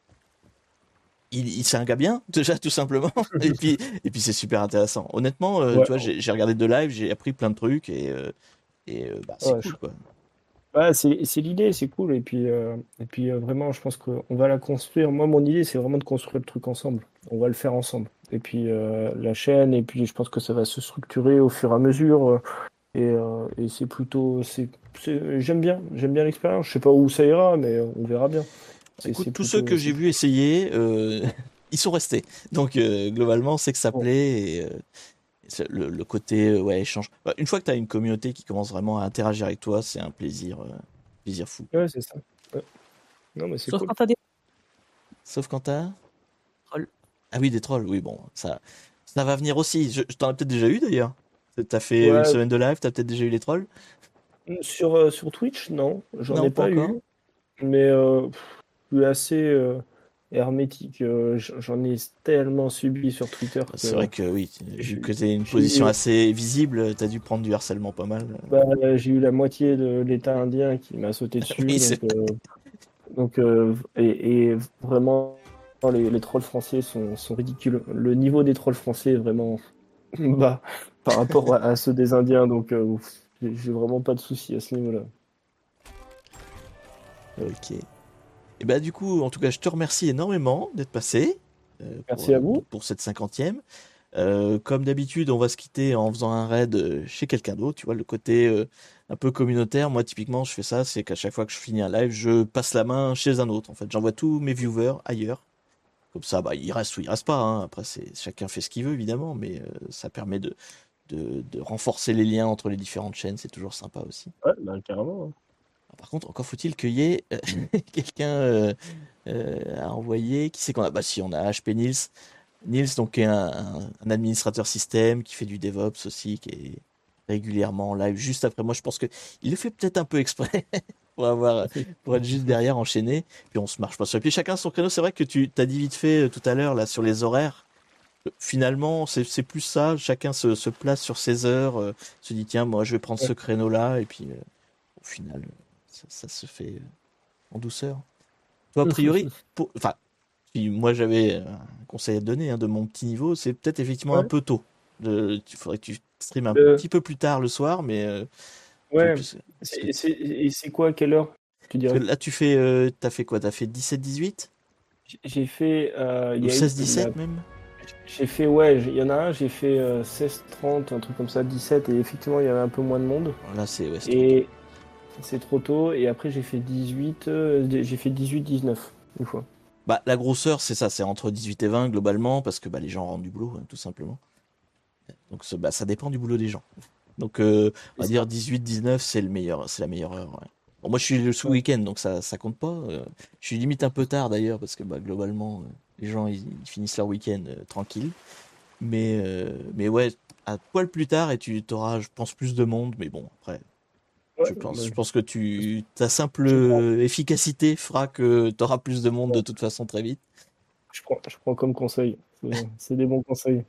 c'est un gars bien, déjà, tout simplement. Et puis c'est super intéressant. Honnêtement, Ouais, tu vois, j'ai regardé de live, j'ai appris plein de trucs, bah, c'est ouais, cool, quoi. ouais, c'est l'idée, c'est cool. Et puis vraiment, je pense qu'on va la construire. Moi, mon idée, c'est vraiment de construire le truc ensemble. On va le faire ensemble. Et puis la chaîne, et puis je pense que ça va se structurer au fur et à mesure. Et c'est plutôt, j'aime bien l'expérience. Je sais pas où ça ira, mais on verra bien. Écoute, C'est tous ceux plutôt, que j'ai vus essayer, ils sont restés. Donc, globalement, c'est que ça bon. plaît. Et, le côté ouais, échange. Bah, une fois que tu as une communauté qui commence vraiment à interagir avec toi, c'est un plaisir fou. Ouais, c'est ça. Ouais. Non, mais c'est Sauf cool. quand t'as des Sauf quand t'as. trolls. Ah oui, des trolls, oui, bon, ça va venir aussi. Je t'en ai peut-être déjà eu d'ailleurs. T'as fait une Ouais, semaine de live, t'as peut-être déjà eu les trolls? sur Twitch, non, j'en ai Non, pas pas encore. eu. Mais je suis assez hermétique. J'en ai tellement subi sur Twitter C'est vrai que que oui, vu j'ai que t'es une j'ai position eu, assez visible, t'as dû prendre du harcèlement pas mal. bah, j'ai eu la moitié de l'État indien qui m'a sauté dessus. Oui, c'est Et vraiment, les trolls français sont ridicules. Le niveau des trolls français est vraiment bas par rapport à ceux des Indiens. Donc, j'ai vraiment pas de soucis à ce niveau-là. ok. Et bah du coup, en tout cas, je te remercie énormément d'être passé Merci à vous. pour cette 50e. Comme d'habitude, on va se quitter en faisant un raid chez quelqu'un d'autre. Tu vois, le côté un peu communautaire. Moi, typiquement, je fais ça, c'est qu'à chaque fois que je finis un live, je passe la main chez un autre. En fait, j'envoie tous mes viewers ailleurs. Comme ça, bah, il reste ou il reste pas, hein. Après, chacun fait ce qu'il veut, évidemment, mais ça permet de renforcer les liens entre les différentes chaînes. C'est toujours sympa aussi. Ouais, bah, carrément. Hein. Par contre, encore faut-il qu'il y ait quelqu'un à envoyer. Qui c'est qu'on a? Bah si, on a HP Nils. Nils, donc, est un administrateur système qui fait du DevOps aussi, qui est régulièrement en live juste après moi. Je pense que il le fait peut-être un peu exprès pour être juste derrière enchaîné. Puis on se marche pas sur les pieds. Chacun son créneau. C'est vrai que tu t'as dit vite fait tout à l'heure là sur les horaires. Finalement, c'est plus ça. Chacun se place sur ses heures, se dit tiens, moi je vais prendre Ouais. ce créneau-là, et puis au final, ça se fait en douceur. Toi, a priori, enfin, si moi j'avais un conseil à te donner, hein, de mon petit niveau, c'est peut-être effectivement un Ouais. peu tôt. Il faudrait que tu streames un Le- petit peu plus tard le soir, mais ouais. parce que, Et c'est quoi, à quelle heure, tu parce que dirais? là, t'as fait quoi? T'as fait 17-18? J'ai fait, il Ou y a eu 16-17 même? j'ai fait, ouais, il y en a un, j'ai fait 16-30, un truc comme ça, 17, et effectivement, il y avait un peu moins de monde. Là, ouais, c'est trop tôt. Et c'est trop tôt, et après, j'ai fait 18, j'ai fait 18-19, une fois. Bah, la grosseur, c'est ça, c'est entre 18 et 20 globalement, parce que bah, les gens rentrent du boulot, hein, tout simplement. Donc, bah, ça dépend du boulot des gens. Donc, on C'est va ça. dire 18-19, c'est la meilleure heure. Ouais. Bon, moi, je suis le Ouais. sous-week-end, donc ça compte pas. Je suis limite un peu tard d'ailleurs, parce que bah, globalement, les gens ils finissent leur week-end tranquille. Mais ouais, à poil plus tard, et tu auras, je pense, plus de monde. Mais bon, après, Ouais, je bah, pense que ta simple je prends, efficacité fera que tu auras plus de monde de ouais, toute façon très vite. je prends comme conseil. C'est des bons conseils.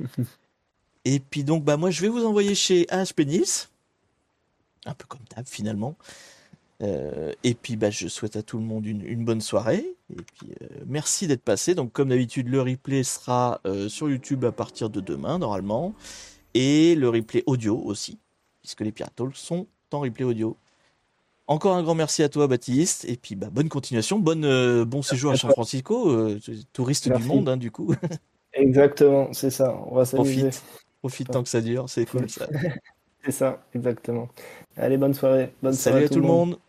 Et puis donc, bah moi, je vais vous envoyer chez AHP Nice, un peu comme d'hab finalement. Et puis bah, je souhaite à tout le monde une bonne soirée. Et puis merci d'être passé. Donc comme d'habitude, le replay sera sur YouTube à partir de demain normalement. Et le replay audio aussi, puisque les Pirate Talks sont en replay audio. Encore un grand merci à toi Baptiste. Et puis bah, bonne continuation, bon séjour à San Francisco, touriste du Merci. monde hein, du coup. Exactement, c'est ça. On va s'amuser. Profite tant que ça dure, c'est cool ça. C'est ça, exactement. Allez, bonne soirée. Bonne Salut soirée à tout le monde.